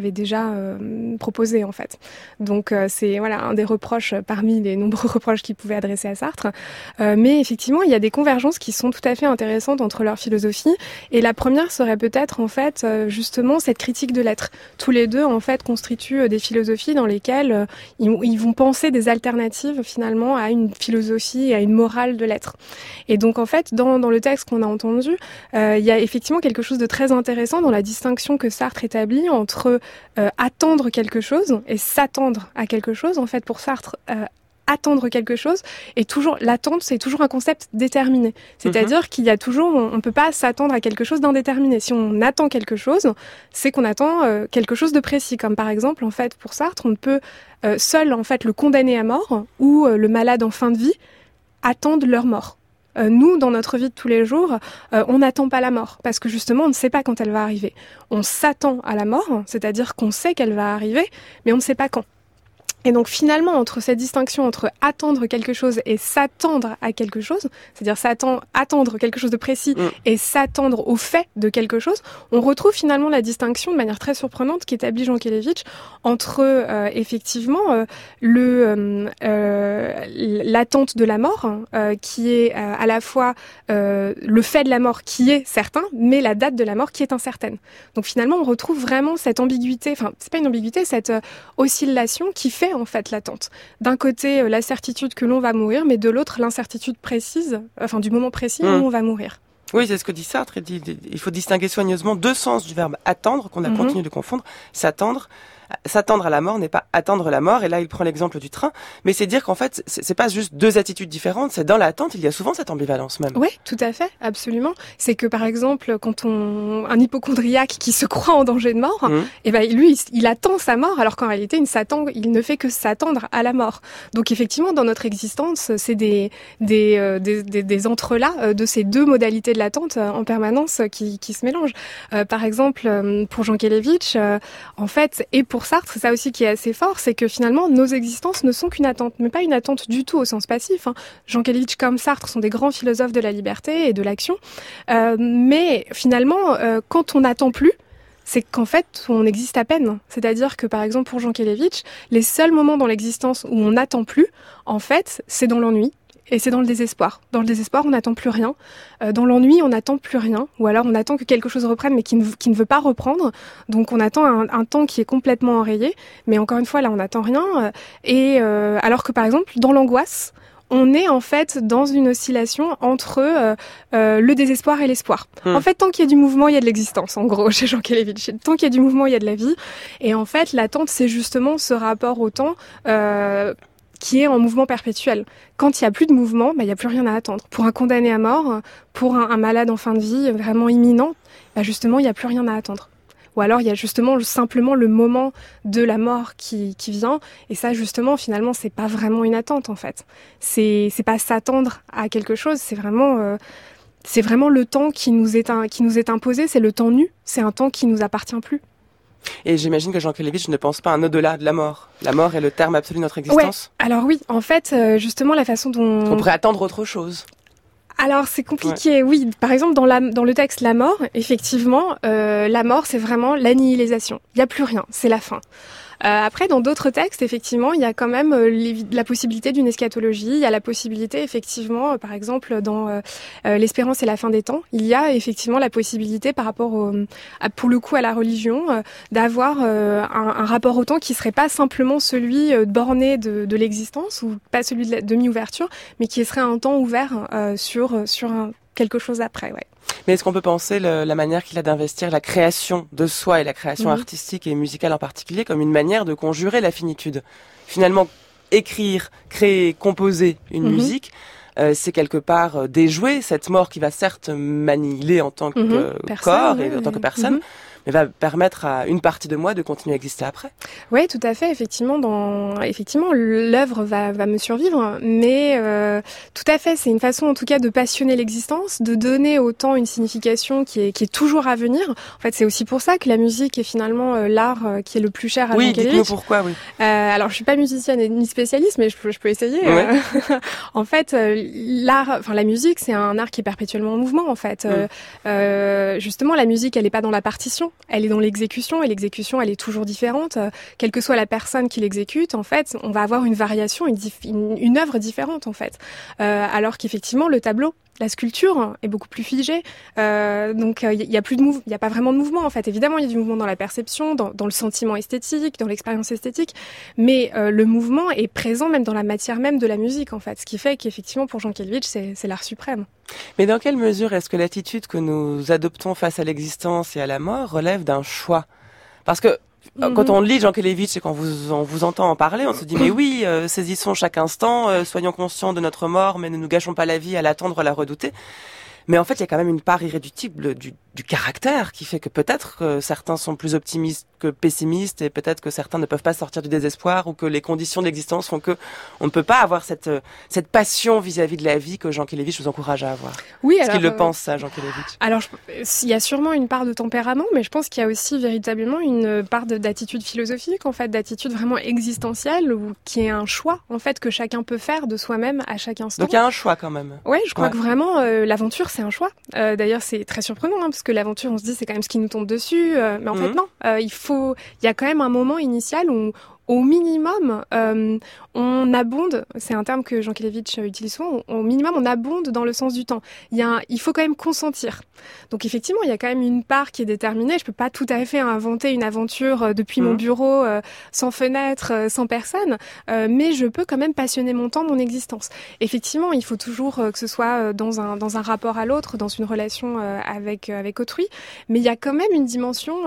Speaker 4: proposé en fait. Donc c'est un des reproches parmi les nombreux reproches qu'il pouvait adresser à Sartre. Mais effectivement, il y a des convergences qui sont tout à fait intéressantes entre leurs philosophies. Et la première serait peut-être en fait justement cette critique de l'être. Tous les deux en fait constituent des philosophies dans lesquelles ils vont penser des alternatives finalement à une philosophie et à une morale de l'être. Et donc en fait dans le texte qu'on a entendu, il y a effectivement quelque chose de très intéressant dans la distinction que Sartre établit entre attendre quelque chose et s'attendre à quelque chose. En fait, pour Sartre, attendre quelque chose et toujours l'attente, c'est toujours un concept déterminé. C'est-à-dire qu'il y a toujours, on peut pas s'attendre à quelque chose d'indéterminé. Si on attend quelque chose, c'est qu'on attend quelque chose de précis. Comme par exemple, en fait, pour Sartre, on ne peut seul en fait le condamné à mort ou le malade en fin de vie attendre leur mort. Nous, dans notre vie de tous les jours, on n'attend pas la mort, parce que justement, on ne sait pas quand elle va arriver. On s'attend à la mort, c'est-à-dire qu'on sait qu'elle va arriver, mais on ne sait pas quand. Et donc finalement, entre cette distinction entre attendre quelque chose et s'attendre à quelque chose, c'est-à-dire attendre quelque chose de précis et s'attendre au fait de quelque chose, on retrouve finalement la distinction de manière très surprenante qu'établit Jankélévitch entre effectivement l'attente de la mort, qui est à la fois le fait de la mort qui est certain, mais la date de la mort qui est incertaine. Donc finalement, on retrouve vraiment cette ambiguïté, enfin c'est pas une ambiguïté, cette oscillation qui fait en fait l'attente. D'un côté, la certitude que l'on va mourir, mais de l'autre, l'incertitude précise, enfin du moment précis où on va mourir.
Speaker 1: Oui, c'est ce que dit Sartre. Il faut distinguer soigneusement deux sens du verbe attendre, qu'on a continué de confondre. S'attendre à la mort n'est pas attendre la mort, et là il prend l'exemple du train, mais c'est dire qu'en fait c'est pas juste deux attitudes différentes, c'est dans l'attente il y a souvent cette ambivalence même.
Speaker 4: Oui, tout à fait, absolument. C'est que par exemple quand un hypocondriaque qui se croit en danger de mort, et ben lui il attend sa mort alors qu'en réalité il ne fait que s'attendre à la mort. Donc effectivement dans notre existence c'est des entrelacs de ces deux modalités de l'attente en permanence qui se mélangent. Par exemple pour Jankélévitch, en fait, et pour Sartre, c'est ça aussi qui est assez fort, c'est que finalement, nos existences ne sont qu'une attente, mais pas une attente du tout au sens passif. Jankélévitch comme Sartre sont des grands philosophes de la liberté et de l'action, mais finalement, quand on n'attend plus, c'est qu'en fait, on existe à peine. C'est-à-dire que, par exemple, pour Jankélévitch, les seuls moments dans l'existence où on n'attend plus, en fait, c'est dans l'ennui. Et c'est dans le désespoir. Dans le désespoir, on n'attend plus rien. Dans l'ennui, on n'attend plus rien. Ou alors, on attend que quelque chose reprenne, mais qui ne veut pas reprendre. Donc, on attend un temps qui est complètement enrayé. Mais encore une fois, là, on n'attend rien. Alors que, par exemple, dans l'angoisse, on est en fait dans une oscillation entre le désespoir et l'espoir. En fait, tant qu'il y a du mouvement, il y a de l'existence, en gros, chez Jankélévitch. Tant qu'il y a du mouvement, il y a de la vie. Et en fait, l'attente, c'est justement ce rapport au temps qui est en mouvement perpétuel. Quand il n'y a plus de mouvement, il n'y a plus rien à attendre. Pour un condamné à mort, pour un malade en fin de vie vraiment imminent, justement, il n'y a plus rien à attendre. Ou alors, il y a justement simplement le moment de la mort qui vient. Et ça, justement, finalement, c'est pas vraiment une attente, en fait. C'est pas s'attendre à quelque chose, c'est vraiment le temps qui nous est imposé, c'est le temps nu, c'est un temps qui nous appartient plus.
Speaker 1: Et j'imagine que Jankélévitch ne pense pas à un au-delà de la mort. La mort est le terme absolu de notre existence.
Speaker 4: Ouais. Alors oui, en fait, justement, la façon dont...
Speaker 1: On pourrait attendre autre chose.
Speaker 4: Alors c'est compliqué, oui. Par exemple, dans le texte La mort, effectivement, la mort, c'est vraiment l'annihilisation. Il n'y a plus rien, c'est la fin. Après, dans d'autres textes, effectivement, il y a quand même la possibilité d'une eschatologie. Il y a la possibilité, effectivement, par exemple, dans l'espérance et la fin des temps, il y a effectivement la possibilité, par rapport pour le coup à la religion, d'avoir un rapport au temps qui serait pas simplement celui borné de l'existence ou pas celui de demi-ouverture, mais qui serait un temps ouvert sur quelque chose après, ouais.
Speaker 1: Mais est-ce qu'on peut penser la manière qu'il a d'investir la création de soi et la création artistique et musicale en particulier comme une manière de conjurer la finitude? Finalement, écrire, créer, composer une musique, c'est quelque part déjouer cette mort qui va certes m'annihiler en tant que corps et en tant que personne, mais va permettre à une partie de moi de continuer à exister après.
Speaker 4: Oui, tout à fait. Effectivement, l'œuvre va me survivre, mais tout à fait, c'est une façon en tout cas de passionner l'existence, de donner au temps une signification qui est toujours à venir. En fait, c'est aussi pour ça que la musique est finalement l'art qui est le plus cher à Jankélévitch.
Speaker 1: Oui, dites-nous pourquoi, oui.
Speaker 4: Alors, je suis pas musicienne ni spécialiste, mais je peux essayer.
Speaker 1: Ouais.
Speaker 4: En fait, la musique, c'est un art qui est perpétuellement en mouvement, en fait. Justement, la musique, elle est pas dans la partition. Elle est dans l'exécution, et l'exécution, elle est toujours différente. Quelle que soit la personne qui l'exécute, en fait, on va avoir une variation, une œuvre différente, en fait. Alors qu'effectivement, le tableau, la sculpture est beaucoup plus figée, donc il y a plus de il y a pas vraiment de mouvement en fait. Évidemment, il y a du mouvement dans la perception, dans le sentiment esthétique, dans l'expérience esthétique, mais le mouvement est présent même dans la matière même de la musique en fait. Ce qui fait qu'effectivement pour Jankélévitch, c'est l'art suprême.
Speaker 1: Mais dans quelle mesure est-ce que l'attitude que nous adoptons face à l'existence et à la mort relève d'un choix? Parce que quand on lit Jankélévitch et quand on vous entend en parler, on se dit mais oui, saisissons chaque instant, soyons conscients de notre mort, mais ne nous gâchons pas la vie à l'attendre, à la redouter. Mais en fait, il y a quand même une part irréductible du caractère qui fait que peut-être que certains sont plus optimistes que pessimistes et peut-être que certains ne peuvent pas sortir du désespoir ou que les conditions d'existence font que on ne peut pas avoir cette passion vis-à-vis de la vie que Jankélévitch vous encourage à avoir.
Speaker 4: Oui,
Speaker 1: Est-ce qu'il le pense, ça, Jankélévitch?
Speaker 4: Alors, il y a sûrement une part de tempérament, mais je pense qu'il y a aussi véritablement une part d'attitude philosophique, en fait, d'attitude vraiment existentielle ou qui est un choix, en fait, que chacun peut faire de soi-même à chaque instant.
Speaker 1: Donc il y a un choix quand même.
Speaker 4: Ouais, je crois que vraiment l'aventure c'est un choix. D'ailleurs, c'est très surprenant parce que l'aventure, on se dit c'est quand même ce qui nous tombe dessus, mais en fait non. Il y a quand même un moment initial où au minimum, on abonde, c'est un terme que Jankélévitch utilise souvent, au minimum on abonde dans le sens du temps. Il faut quand même consentir. Donc effectivement, il y a quand même une part qui est déterminée. Je peux pas tout à fait inventer une aventure depuis mon bureau, sans fenêtre, sans personne, mais je peux quand même passionner mon temps, mon existence. Effectivement, il faut toujours que ce soit dans un rapport à l'autre, dans une relation avec autrui, mais il y a quand même une dimension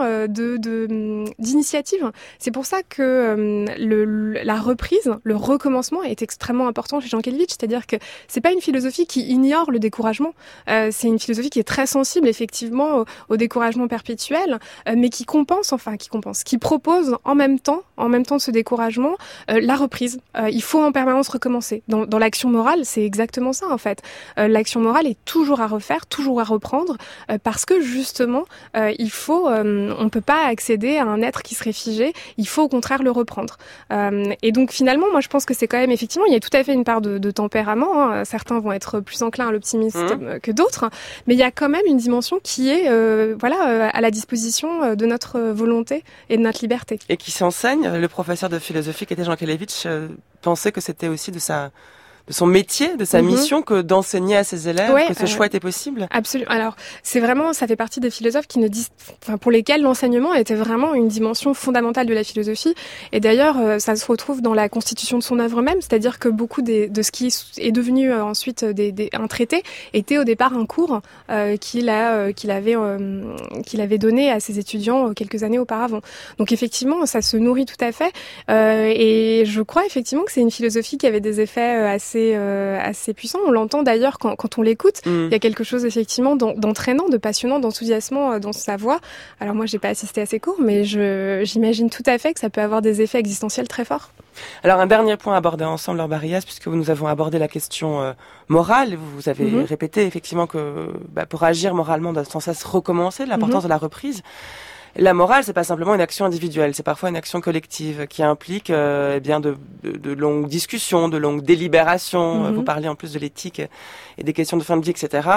Speaker 4: d'initiative. C'est pour ça que la reprise, le recommencement est extrêmement important chez Jankélévitch, c'est-à-dire que c'est pas une philosophie qui ignore le découragement, c'est une philosophie qui est très sensible effectivement au découragement perpétuel, mais qui propose en même temps de ce découragement la reprise. Il faut en permanence recommencer. Dans l'action morale, c'est exactement ça en fait. L'action morale est toujours à refaire, toujours à reprendre, parce que justement, on peut pas accéder à un être qui serait figé. Il faut au contraire le reprendre. Et donc finalement, moi je pense que c'est quand même effectivement, il y a tout à fait une part de tempérament. Hein. Certains vont être plus enclins à l'optimisme que d'autres, mais il y a quand même une dimension qui est à la disposition de notre volonté et de notre liberté.
Speaker 1: Et qui s'enseigne. Le professeur de philosophie qui était Jankélévitch pensait que c'était aussi de son métier, de sa mission, que d'enseigner à ses élèves que ce choix était possible.
Speaker 4: Absolument. Alors, ça fait partie des philosophes pour lesquels l'enseignement était vraiment une dimension fondamentale de la philosophie. Et d'ailleurs, ça se retrouve dans la constitution de son œuvre même, c'est-à-dire que beaucoup de ce qui est devenu ensuite un traité était au départ un cours qu'il avait donné à ses étudiants quelques années auparavant. Donc effectivement, ça se nourrit tout à fait. Et je crois effectivement que c'est une philosophie qui avait des effets assez puissant. On l'entend d'ailleurs quand on l'écoute. Il y a quelque chose effectivement d'entraînant, de passionnant, d'enthousiasmant dans sa voix. Alors moi, j'ai pas assisté à ces cours, mais j'imagine tout à fait que ça peut avoir des effets existentiels très forts.
Speaker 1: Alors un dernier point abordé ensemble, Laure Barillas, puisque nous avons abordé la question morale. Vous avez répété effectivement que pour agir moralement, on doit sans cesse recommencer, l'importance de la reprise. La morale, c'est pas simplement une action individuelle, c'est parfois une action collective qui implique de longues discussions, de longues délibérations. Vous parlez en plus de l'éthique et des questions de fin de vie, etc.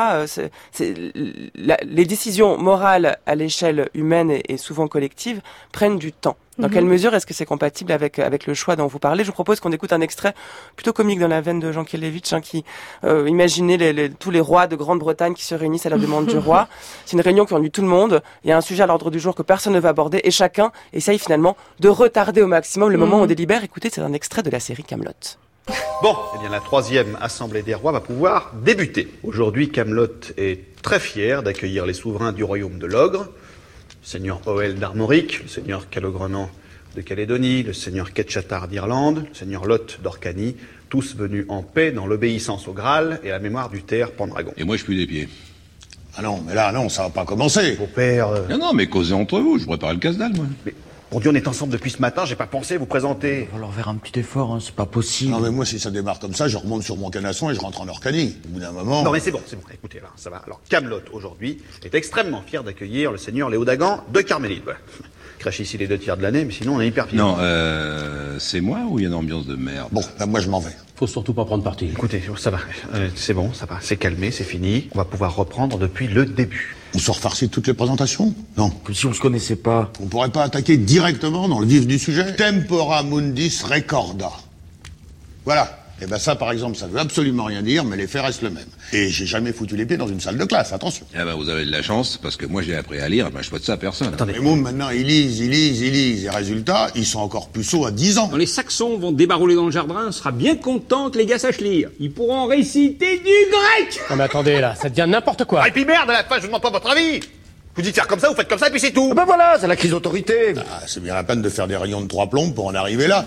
Speaker 1: Les décisions morales à l'échelle humaine et souvent collective prennent du temps. Dans quelle mesure est-ce que c'est compatible avec le choix dont vous parlez? Je vous propose qu'on écoute un extrait plutôt comique dans la veine de Jankélévitch, qui imaginez tous les rois de Grande-Bretagne qui se réunissent à la demande du roi. C'est une réunion qui ennuie tout le monde. Il y a un sujet à l'ordre du jour que personne ne va aborder et chacun essaye finalement de retarder au maximum le moment où on délibère. Écoutez, c'est un extrait de la série Kaamelott.
Speaker 6: Bon, eh bien la 3e Assemblée des rois va pouvoir débuter. Aujourd'hui, Kaamelott est très fier d'accueillir les souverains du royaume de l'Ogre, le seigneur Hoel d'Armorique, le seigneur Calogrenant de Calédonie, le seigneur Ketchatar d'Irlande, le seigneur Lot d'Orcanie, tous venus en paix dans l'obéissance au Graal et à la mémoire du Terre Pendragon.
Speaker 7: Et moi, je pue des pieds.
Speaker 8: Ah non, mais là, non, ça va pas commencer.
Speaker 6: Vos pères...
Speaker 7: Non, mais causez entre vous, je prépare le casse-dalle, moi.
Speaker 6: Mais, bon Dieu, on est ensemble depuis ce matin, j'ai pas pensé vous présenter.
Speaker 9: On va leur faire un petit effort, hein, c'est pas possible.
Speaker 8: Non, mais moi, si ça démarre comme ça, je remonte sur mon canasson et je rentre en Orcanie. Au bout d'un moment...
Speaker 6: Non, mais c'est bon, écoutez, là, ça va. Alors, Kaamelott, aujourd'hui, est extrêmement fier d'accueillir le seigneur Léodagan de Carmélide. Voilà. Crèche ici les 2 tiers de l'année, mais sinon, on est hyper fiers.
Speaker 7: Non, c'est moi ou il y a une ambiance de merde?
Speaker 8: Bon, ben moi, je m'en vais.
Speaker 9: Faut surtout pas prendre parti.
Speaker 6: Écoutez, ça va, c'est bon, ça va, c'est calmé, c'est fini. On va pouvoir reprendre depuis le début.
Speaker 8: On se refarcit toutes les présentations? Non.
Speaker 9: Comme si on se connaissait pas.
Speaker 8: On pourrait pas attaquer directement dans le vif du sujet? Tempora mundis recorda. Voilà. Et ben ça, par exemple, ça veut absolument rien dire, mais les faits restent le même. Et j'ai jamais foutu les pieds dans une salle de classe, attention.
Speaker 7: Ah ben vous avez de la chance, parce que moi j'ai appris à lire, ben je souhaite ça à personne.
Speaker 6: Attendez.
Speaker 8: Les mômes, maintenant, ils lisent. Et résultat, ils sont encore puceaux à 10 ans.
Speaker 10: Quand les Saxons vont débarrouler dans le jardin, on sera bien content que les gars sachent lire. Ils pourront réciter du grec.
Speaker 9: Non mais attendez, là, ça devient n'importe quoi.
Speaker 6: Ah, et puis merde, à la fin, je vous demande pas votre avis. Vous dites faire comme ça, vous faites comme ça, et puis c'est tout.
Speaker 9: Ah ben voilà, c'est la crise d'autorité.
Speaker 8: Ah, c'est bien la peine de faire des rayons de 3 plombes pour en arriver là.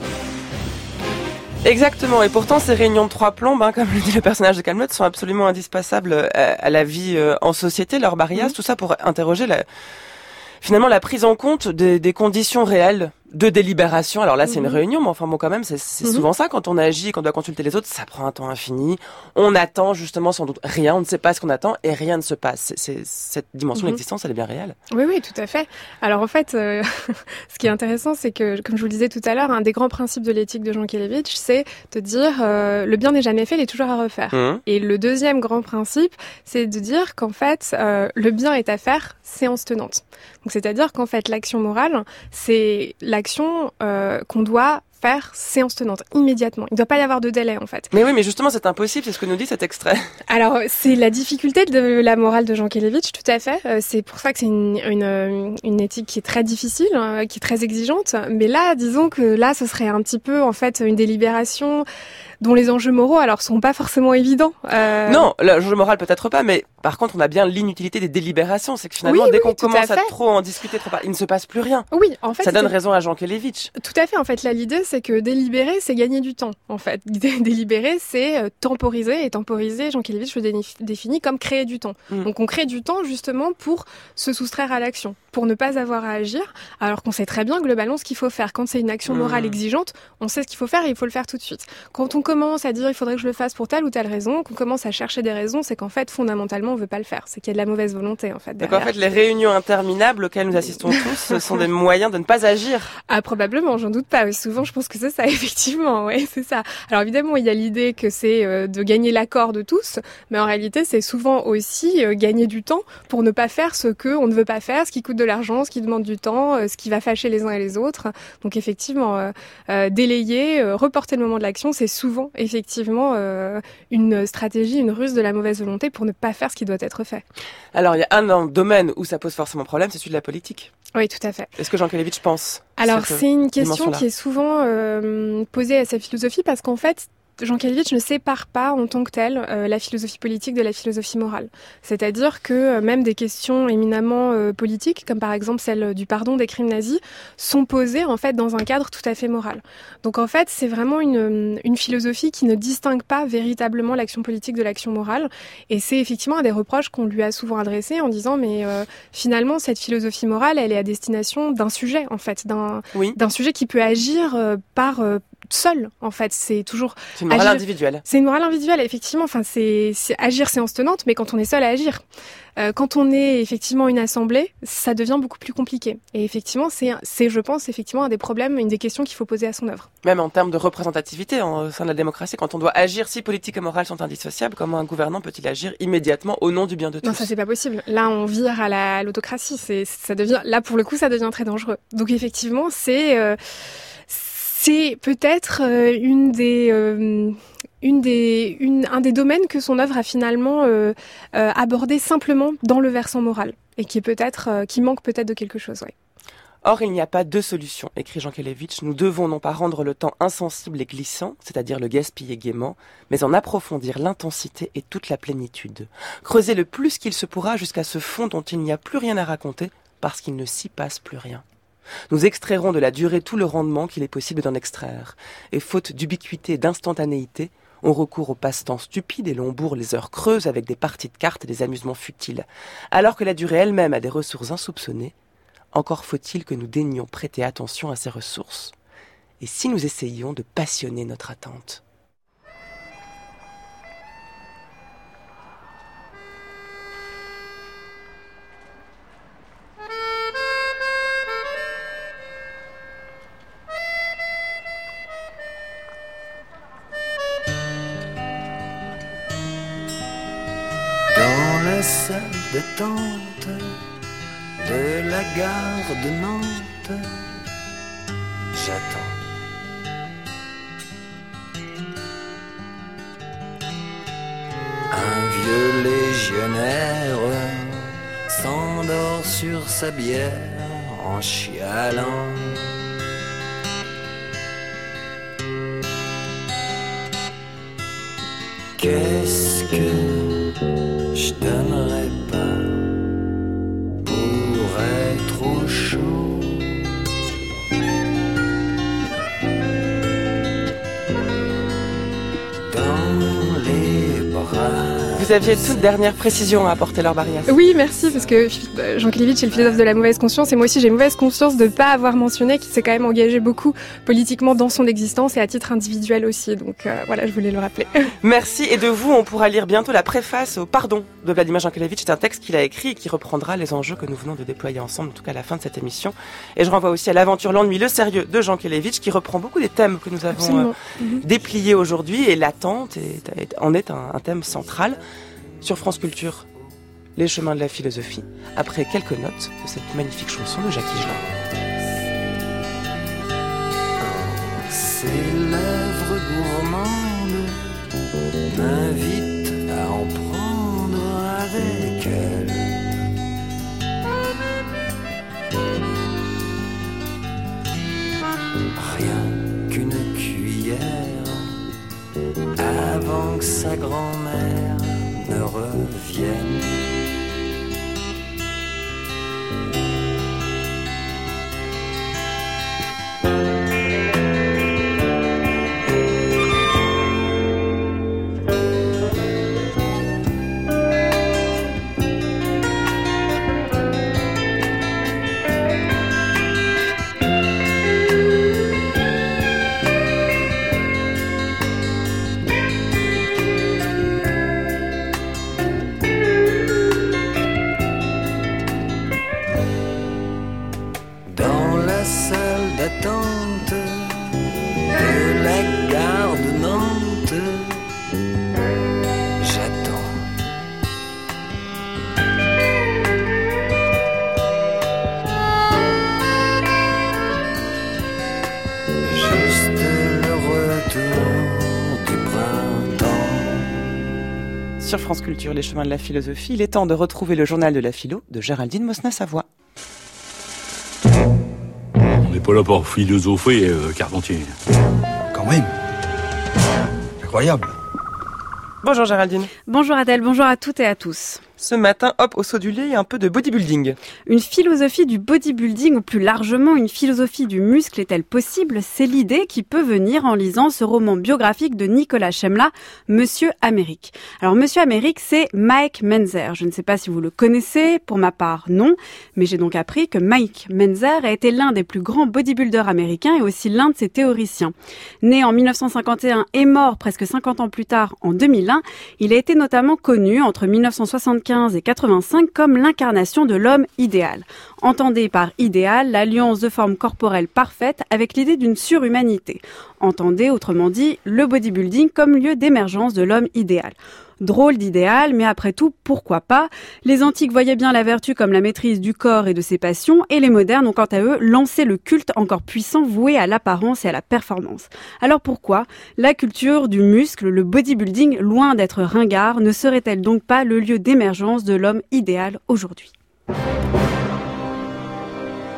Speaker 1: Exactement, et pourtant ces réunions de 3 plombes, comme le dit le personnage de Kaamelott, sont absolument indispensables à la vie en société, leur barrière, tout ça pour interroger finalement la prise en compte des conditions réelles de délibération. Alors là, c'est une réunion, mais enfin bon, quand même, c'est souvent ça, quand on agit, quand on doit consulter les autres, ça prend un temps infini. On attend justement sans doute rien, on ne sait pas ce qu'on attend et rien ne se passe. Cette dimension d'existence, elle est bien réelle.
Speaker 4: Oui, tout à fait. Alors en fait, ce qui est intéressant, c'est que, comme je vous le disais tout à l'heure, un des grands principes de l'éthique de Jankélévitch, c'est de dire le bien n'est jamais fait, il est toujours à refaire. Et le deuxième grand principe, c'est de dire qu'en fait, le bien est à faire séance tenante. Donc c'est-à-dire qu'en fait, l'action morale, c'est l'action qu'on doit faire séance tenante, immédiatement. Il ne doit pas y avoir de délai, en fait.
Speaker 1: Mais oui, mais justement, c'est impossible, c'est ce que nous dit cet extrait.
Speaker 4: Alors, c'est la difficulté de la morale de Jankélévitch, tout à fait. C'est pour ça que c'est une éthique qui est très difficile, qui est très exigeante. Mais là, disons que là, ce serait un petit peu, en fait, une délibération dont les enjeux moraux, alors, sont pas forcément évidents.
Speaker 1: Non, l'enjeu moral peut-être pas, mais par contre, on a bien l'inutilité des délibérations. C'est que finalement, dès qu'on commence à trop en discuter, il ne se passe plus rien.
Speaker 4: Oui, en fait.
Speaker 1: Ça donne raison à Jankélévitch.
Speaker 4: Tout à fait. En fait, l'idée, c'est que délibérer, c'est gagner du temps. En fait, délibérer, c'est temporiser. Et temporiser, Jankélévitch le définit comme créer du temps. Donc, on crée du temps, justement, pour se soustraire à l'action, pour ne pas avoir à agir, alors qu'on sait très bien, globalement, ce qu'il faut faire. Quand c'est une action morale exigeante, on sait ce qu'il faut faire et il faut le faire tout de suite. Quand on commence à dire il faudrait que je le fasse pour telle ou telle raison, qu'on commence à chercher des raisons, c'est qu'en fait, fondamentalement, on veut pas le faire. C'est qu'il y a de la mauvaise volonté, en fait, derrière.
Speaker 1: Donc en fait, les réunions interminables auxquelles nous assistons tous, ce sont des moyens de ne pas agir.
Speaker 4: Ah, probablement, j'en doute pas. Souvent, je pense que c'est ça, effectivement, ouais, c'est ça. Alors évidemment, il y a l'idée que c'est de gagner l'accord de tous, mais en réalité, c'est souvent aussi gagner du temps pour ne pas faire ce que on ne veut pas faire, ce qui coûte de l'argent, ce qui demande du temps, ce qui va fâcher les uns et les autres. Donc effectivement, délayer, reporter le moment de l'action, c'est souvent effectivement une stratégie, une ruse de la mauvaise volonté pour ne pas faire ce qui doit être fait.
Speaker 1: Alors il y a un domaine où ça pose forcément problème, c'est celui de la politique.
Speaker 4: Oui, tout à fait.
Speaker 1: Est-ce que Jankélévitch pense?
Speaker 4: Alors c'est une question qui est souvent posée à sa philosophie parce qu'en fait, Jankélévitch ne sépare pas en tant que tel la philosophie politique de la philosophie morale. C'est-à-dire que même des questions éminemment politiques, comme par exemple celle du pardon des crimes nazis, sont posées en fait dans un cadre tout à fait moral. Donc en fait, c'est vraiment une philosophie qui ne distingue pas véritablement l'action politique de l'action morale. Et c'est effectivement un des reproches qu'on lui a souvent adressé en disant mais finalement cette philosophie morale, elle est à destination d'un sujet en fait, d'un sujet qui peut agir par seul, en fait, c'est toujours...
Speaker 1: C'est une morale individuelle.
Speaker 4: C'est une morale individuelle, effectivement. Enfin, c'est agir séance tenante, mais quand on est seul à agir. Quand on est effectivement une assemblée, ça devient beaucoup plus compliqué. Et effectivement, c'est, je pense, effectivement un des problèmes, une des questions qu'il faut poser à son œuvre.
Speaker 1: Même en termes de représentativité au sein de la démocratie, quand on doit agir, si politique et morale sont indissociables, comment un gouvernant peut-il agir immédiatement au nom du bien de tous?
Speaker 4: Non, ça c'est pas possible. Là, on vire à l'autocratie. Ça devient, là pour le coup, ça devient très dangereux. Donc effectivement, c'est peut-être un des domaines que son œuvre a finalement abordé simplement dans le versant moral et qui est peut-être qui manque peut-être de quelque chose. Ouais.
Speaker 1: Or, il n'y a pas deux solutions, écrit Jankélévitch. Nous devons non pas rendre le temps insensible et glissant, c'est-à-dire le gaspiller gaiement, mais en approfondir l'intensité et toute la plénitude. Creuser le plus qu'il se pourra jusqu'à ce fond dont il n'y a plus rien à raconter, parce qu'il ne s'y passe plus rien. Nous extrairons de la durée tout le rendement qu'il est possible d'en extraire. Et faute d'ubiquité et d'instantanéité, on recourt au passe-temps stupide et l'on bourre les heures creuses avec des parties de cartes et des amusements futiles. Alors que la durée elle-même a des ressources insoupçonnées, encore faut-il que nous daignions prêter attention à ces ressources. Et si nous essayions de passionner notre attente ?
Speaker 11: Dans la salle d'attente de la gare de Nantes, j'attends. Un vieux légionnaire s'endort sur sa bière en chialant. Qu'est-ce que je donnerais pas pour être au chaud? Dans les bras.
Speaker 1: Vous aviez toute dernière précision à apporter, Laure Barias.
Speaker 4: Oui, merci, parce que Jankélévitch est le philosophe de la mauvaise conscience, et moi aussi j'ai mauvaise conscience de ne pas avoir mentionné qu'il s'est quand même engagé beaucoup politiquement dans son existence et à titre individuel aussi. Donc voilà, je voulais le rappeler.
Speaker 1: Merci, et de vous, on pourra lire bientôt la préface au Pardon de Vladimir Jankélévitch. C'est un texte qu'il a écrit et qui reprendra les enjeux que nous venons de déployer ensemble, en tout cas à la fin de cette émission. Et je renvoie aussi à L'aventure, l'ennui, le sérieux de Jankélévitch, qui reprend beaucoup des thèmes que nous avons dépliés aujourd'hui, et l'attente en est un thème central. Sur France Culture, les chemins de la philosophie, après quelques notes de cette magnifique chanson de Jacques Higelin.
Speaker 11: Ses lèvres gourmandes m'invitent à en prendre avec elle. Rien qu'une cuillère avant que sa grand-mère ne revienne.
Speaker 1: Sur France Culture, les chemins de la philosophie, il est temps de retrouver le journal de la philo de Géraldine Mosna-Savoie.
Speaker 12: On n'est pas là pour philosopher, Carpentier.
Speaker 13: Quand même. Incroyable.
Speaker 1: Bonjour Géraldine.
Speaker 14: Bonjour Adèle, bonjour à toutes et à tous.
Speaker 1: Ce matin, hop, au saut du lait, un peu de bodybuilding.
Speaker 14: Une philosophie du bodybuilding, ou plus largement une philosophie du muscle est-elle possible? C'est l'idée qui peut venir en lisant ce roman biographique de Nicolas Chemla, Monsieur Amérique. Alors Monsieur Amérique, c'est Mike Menzer. Je ne sais pas si vous le connaissez, pour ma part non, mais j'ai donc appris que Mike Menzer a été l'un des plus grands bodybuilders américains et aussi l'un de ses théoriciens. Né en 1951 et mort presque 50 ans plus tard, en 2001, il a été notamment connu entre 1975 et 85 comme l'incarnation de l'homme idéal. Entendez par idéal l'alliance de formes corporelles parfaites avec l'idée d'une surhumanité. Entendez, autrement dit, le bodybuilding comme lieu d'émergence de l'homme idéal. Drôle d'idéal, mais après tout, pourquoi pas? Les antiques voyaient bien la vertu comme la maîtrise du corps et de ses passions, et les modernes ont quant à eux lancé le culte encore puissant voué à l'apparence et à la performance. Alors pourquoi la culture du muscle, le bodybuilding, loin d'être ringard, ne serait-elle donc pas le lieu d'émergence de l'homme idéal aujourd'hui ?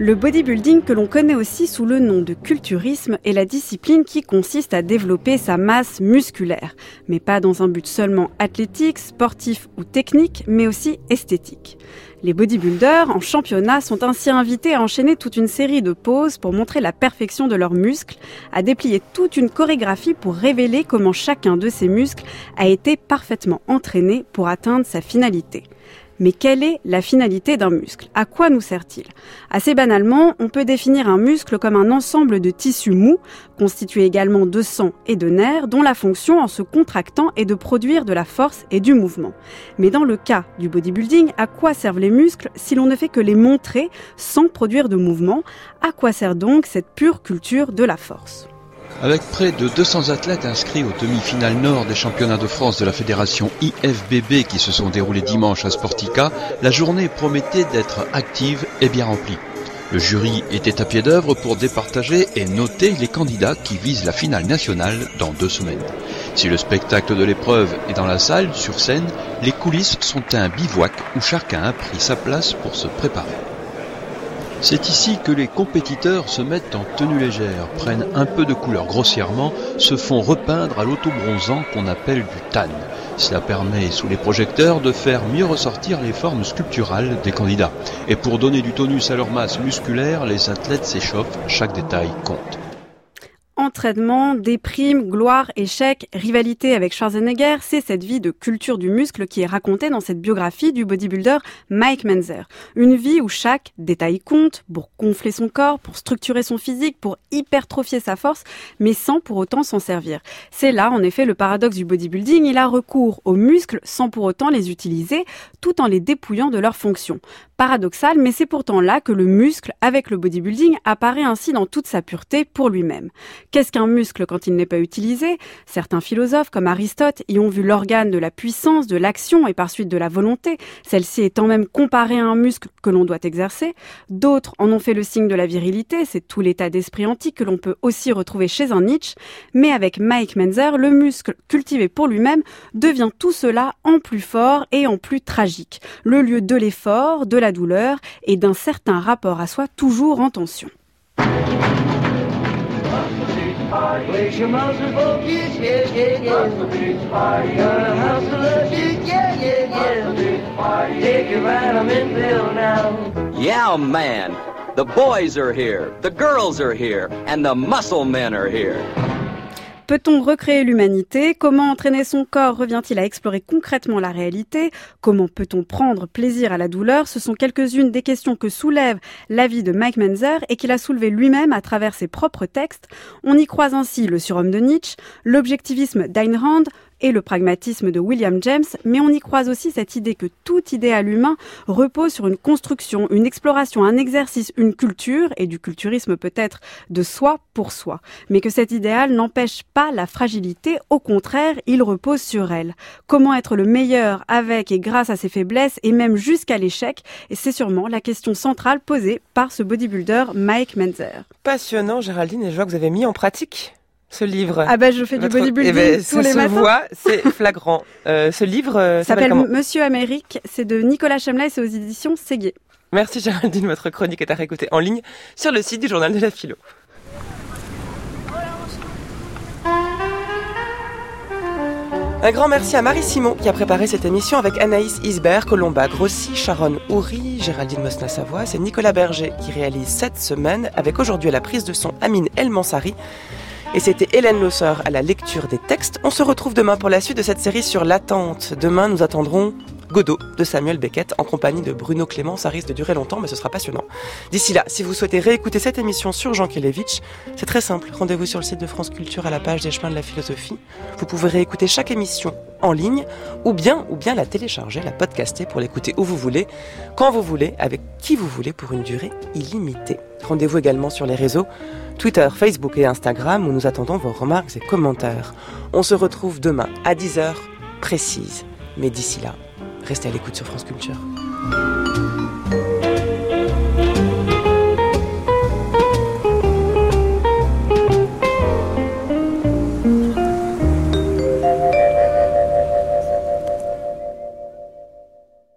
Speaker 14: Le bodybuilding, que l'on connaît aussi sous le nom de culturisme, est la discipline qui consiste à développer sa masse musculaire, mais pas dans un but seulement athlétique, sportif ou technique, mais aussi esthétique. Les bodybuilders en championnat sont ainsi invités à enchaîner toute une série de poses pour montrer la perfection de leurs muscles, à déplier toute une chorégraphie pour révéler comment chacun de ces muscles a été parfaitement entraîné pour atteindre sa finalité. Mais quelle est la finalité d'un muscle ? À quoi nous sert-il ? Assez banalement, on peut définir un muscle comme un ensemble de tissus mous, constitué également de sang et de nerfs, dont la fonction en se contractant est de produire de la force et du mouvement. Mais dans le cas du bodybuilding, à quoi servent les muscles si l'on ne fait que les montrer sans produire de mouvement ? À quoi sert donc cette pure culture de la force ?
Speaker 15: Avec près de 200 athlètes inscrits aux demi-finales nord des championnats de France de la fédération IFBB qui se sont déroulés dimanche à Sportica, la journée promettait d'être active et bien remplie. Le jury était à pied d'œuvre pour départager et noter les candidats qui visent la finale nationale dans 2 semaines. Si le spectacle de l'épreuve est dans la salle, sur scène, les coulisses sont un bivouac où chacun a pris sa place pour se préparer. C'est ici que les compétiteurs se mettent en tenue légère, prennent un peu de couleur grossièrement, se font repeindre à l'auto-bronzant qu'on appelle du tan. Cela permet, sous les projecteurs, de faire mieux ressortir les formes sculpturales des candidats. Et pour donner du tonus à leur masse musculaire, les athlètes s'échauffent, chaque détail compte.
Speaker 14: Entraînement, déprime, gloire, échec, rivalité avec Schwarzenegger, c'est cette vie de culture du muscle qui est racontée dans cette biographie du bodybuilder Mike Mentzer. Une vie où chaque détail compte pour gonfler son corps, pour structurer son physique, pour hypertrophier sa force, mais sans pour autant s'en servir. C'est là, en effet, le paradoxe du bodybuilding. Il a recours aux muscles sans pour autant les utiliser, tout en les dépouillant de leurs fonctions. Paradoxal, mais c'est pourtant là que le muscle, avec le bodybuilding, apparaît ainsi dans toute sa pureté pour lui-même. Qu'est-ce qu'un muscle quand il n'est pas utilisé ? Certains philosophes, comme Aristote, y ont vu l'organe de la puissance, de l'action et par suite de la volonté, celle-ci étant même comparée à un muscle que l'on doit exercer. D'autres en ont fait le signe de la virilité, c'est tout l'état d'esprit antique que l'on peut aussi retrouver chez un Nietzsche. Mais avec Mike Mentzer, le muscle cultivé pour lui-même devient tout cela en plus fort et en plus tragique. Le lieu de l'effort, de la douleur et d'un certain rapport à soi toujours en tension.
Speaker 16: Yeah, man. The boys are here, the girls are here, and the muscle men are here.
Speaker 14: Peut-on recréer l'humanité ? Comment entraîner son corps revient-il à explorer concrètement la réalité ? Comment peut-on prendre plaisir à la douleur ? Ce sont quelques-unes des questions que soulève la vie de Mike Mentzer et qu'il a soulevées lui-même à travers ses propres textes. On y croise ainsi le surhomme de Nietzsche, l'objectivisme d'Ayn Rand et le pragmatisme de William James, mais on y croise aussi cette idée que tout idéal humain repose sur une construction, une exploration, un exercice, une culture, et du culturisme peut-être de soi pour soi. Mais que cet idéal n'empêche pas la fragilité, au contraire, il repose sur elle. Comment être le meilleur avec et grâce à ses faiblesses, et même jusqu'à l'échec, et c'est sûrement la question centrale posée par ce bodybuilder Mike Mentzer.
Speaker 1: Passionnant, Géraldine, et je vois que vous avez mis en pratique ce livre.
Speaker 14: Ah ben je fais du bodybuilding tous les matins.
Speaker 1: Se voit, c'est flagrant. Ce livre
Speaker 14: s'appelle comment ? Monsieur Amérique, c'est de Nicolas Chemla et c'est aux éditions Séguier.
Speaker 1: Merci Géraldine, votre chronique est à réécouter en ligne sur le site du Journal de la Philo. Un grand merci à Marie Simon qui a préparé cette émission avec Anaïs Isbert, Colomba Grossi, Sharon Houry, Géraldine Mosna-Savoie. C'est Nicolas Berger qui réalise cette semaine avec aujourd'hui à la prise de son Amine El Mansari. Et c'était Hélène Losseur à la lecture des textes. On se retrouve demain pour la suite de cette série sur l'attente. Demain, nous attendrons Godot de Samuel Beckett en compagnie de Bruno Clément. Ça risque de durer longtemps, mais ce sera passionnant. D'ici là, si vous souhaitez réécouter cette émission sur Jean Kelevitch, c'est très simple. Rendez-vous sur le site de France Culture à la page des chemins de la philosophie. Vous pouvez réécouter chaque émission en ligne ou bien la télécharger, la podcaster pour l'écouter où vous voulez, quand vous voulez, avec qui vous voulez pour une durée illimitée. Rendez-vous également sur les réseaux Twitter, Facebook et Instagram où nous attendons vos remarques et commentaires. On se retrouve demain à 10h précise. Mais d'ici là, restez à l'écoute sur France Culture.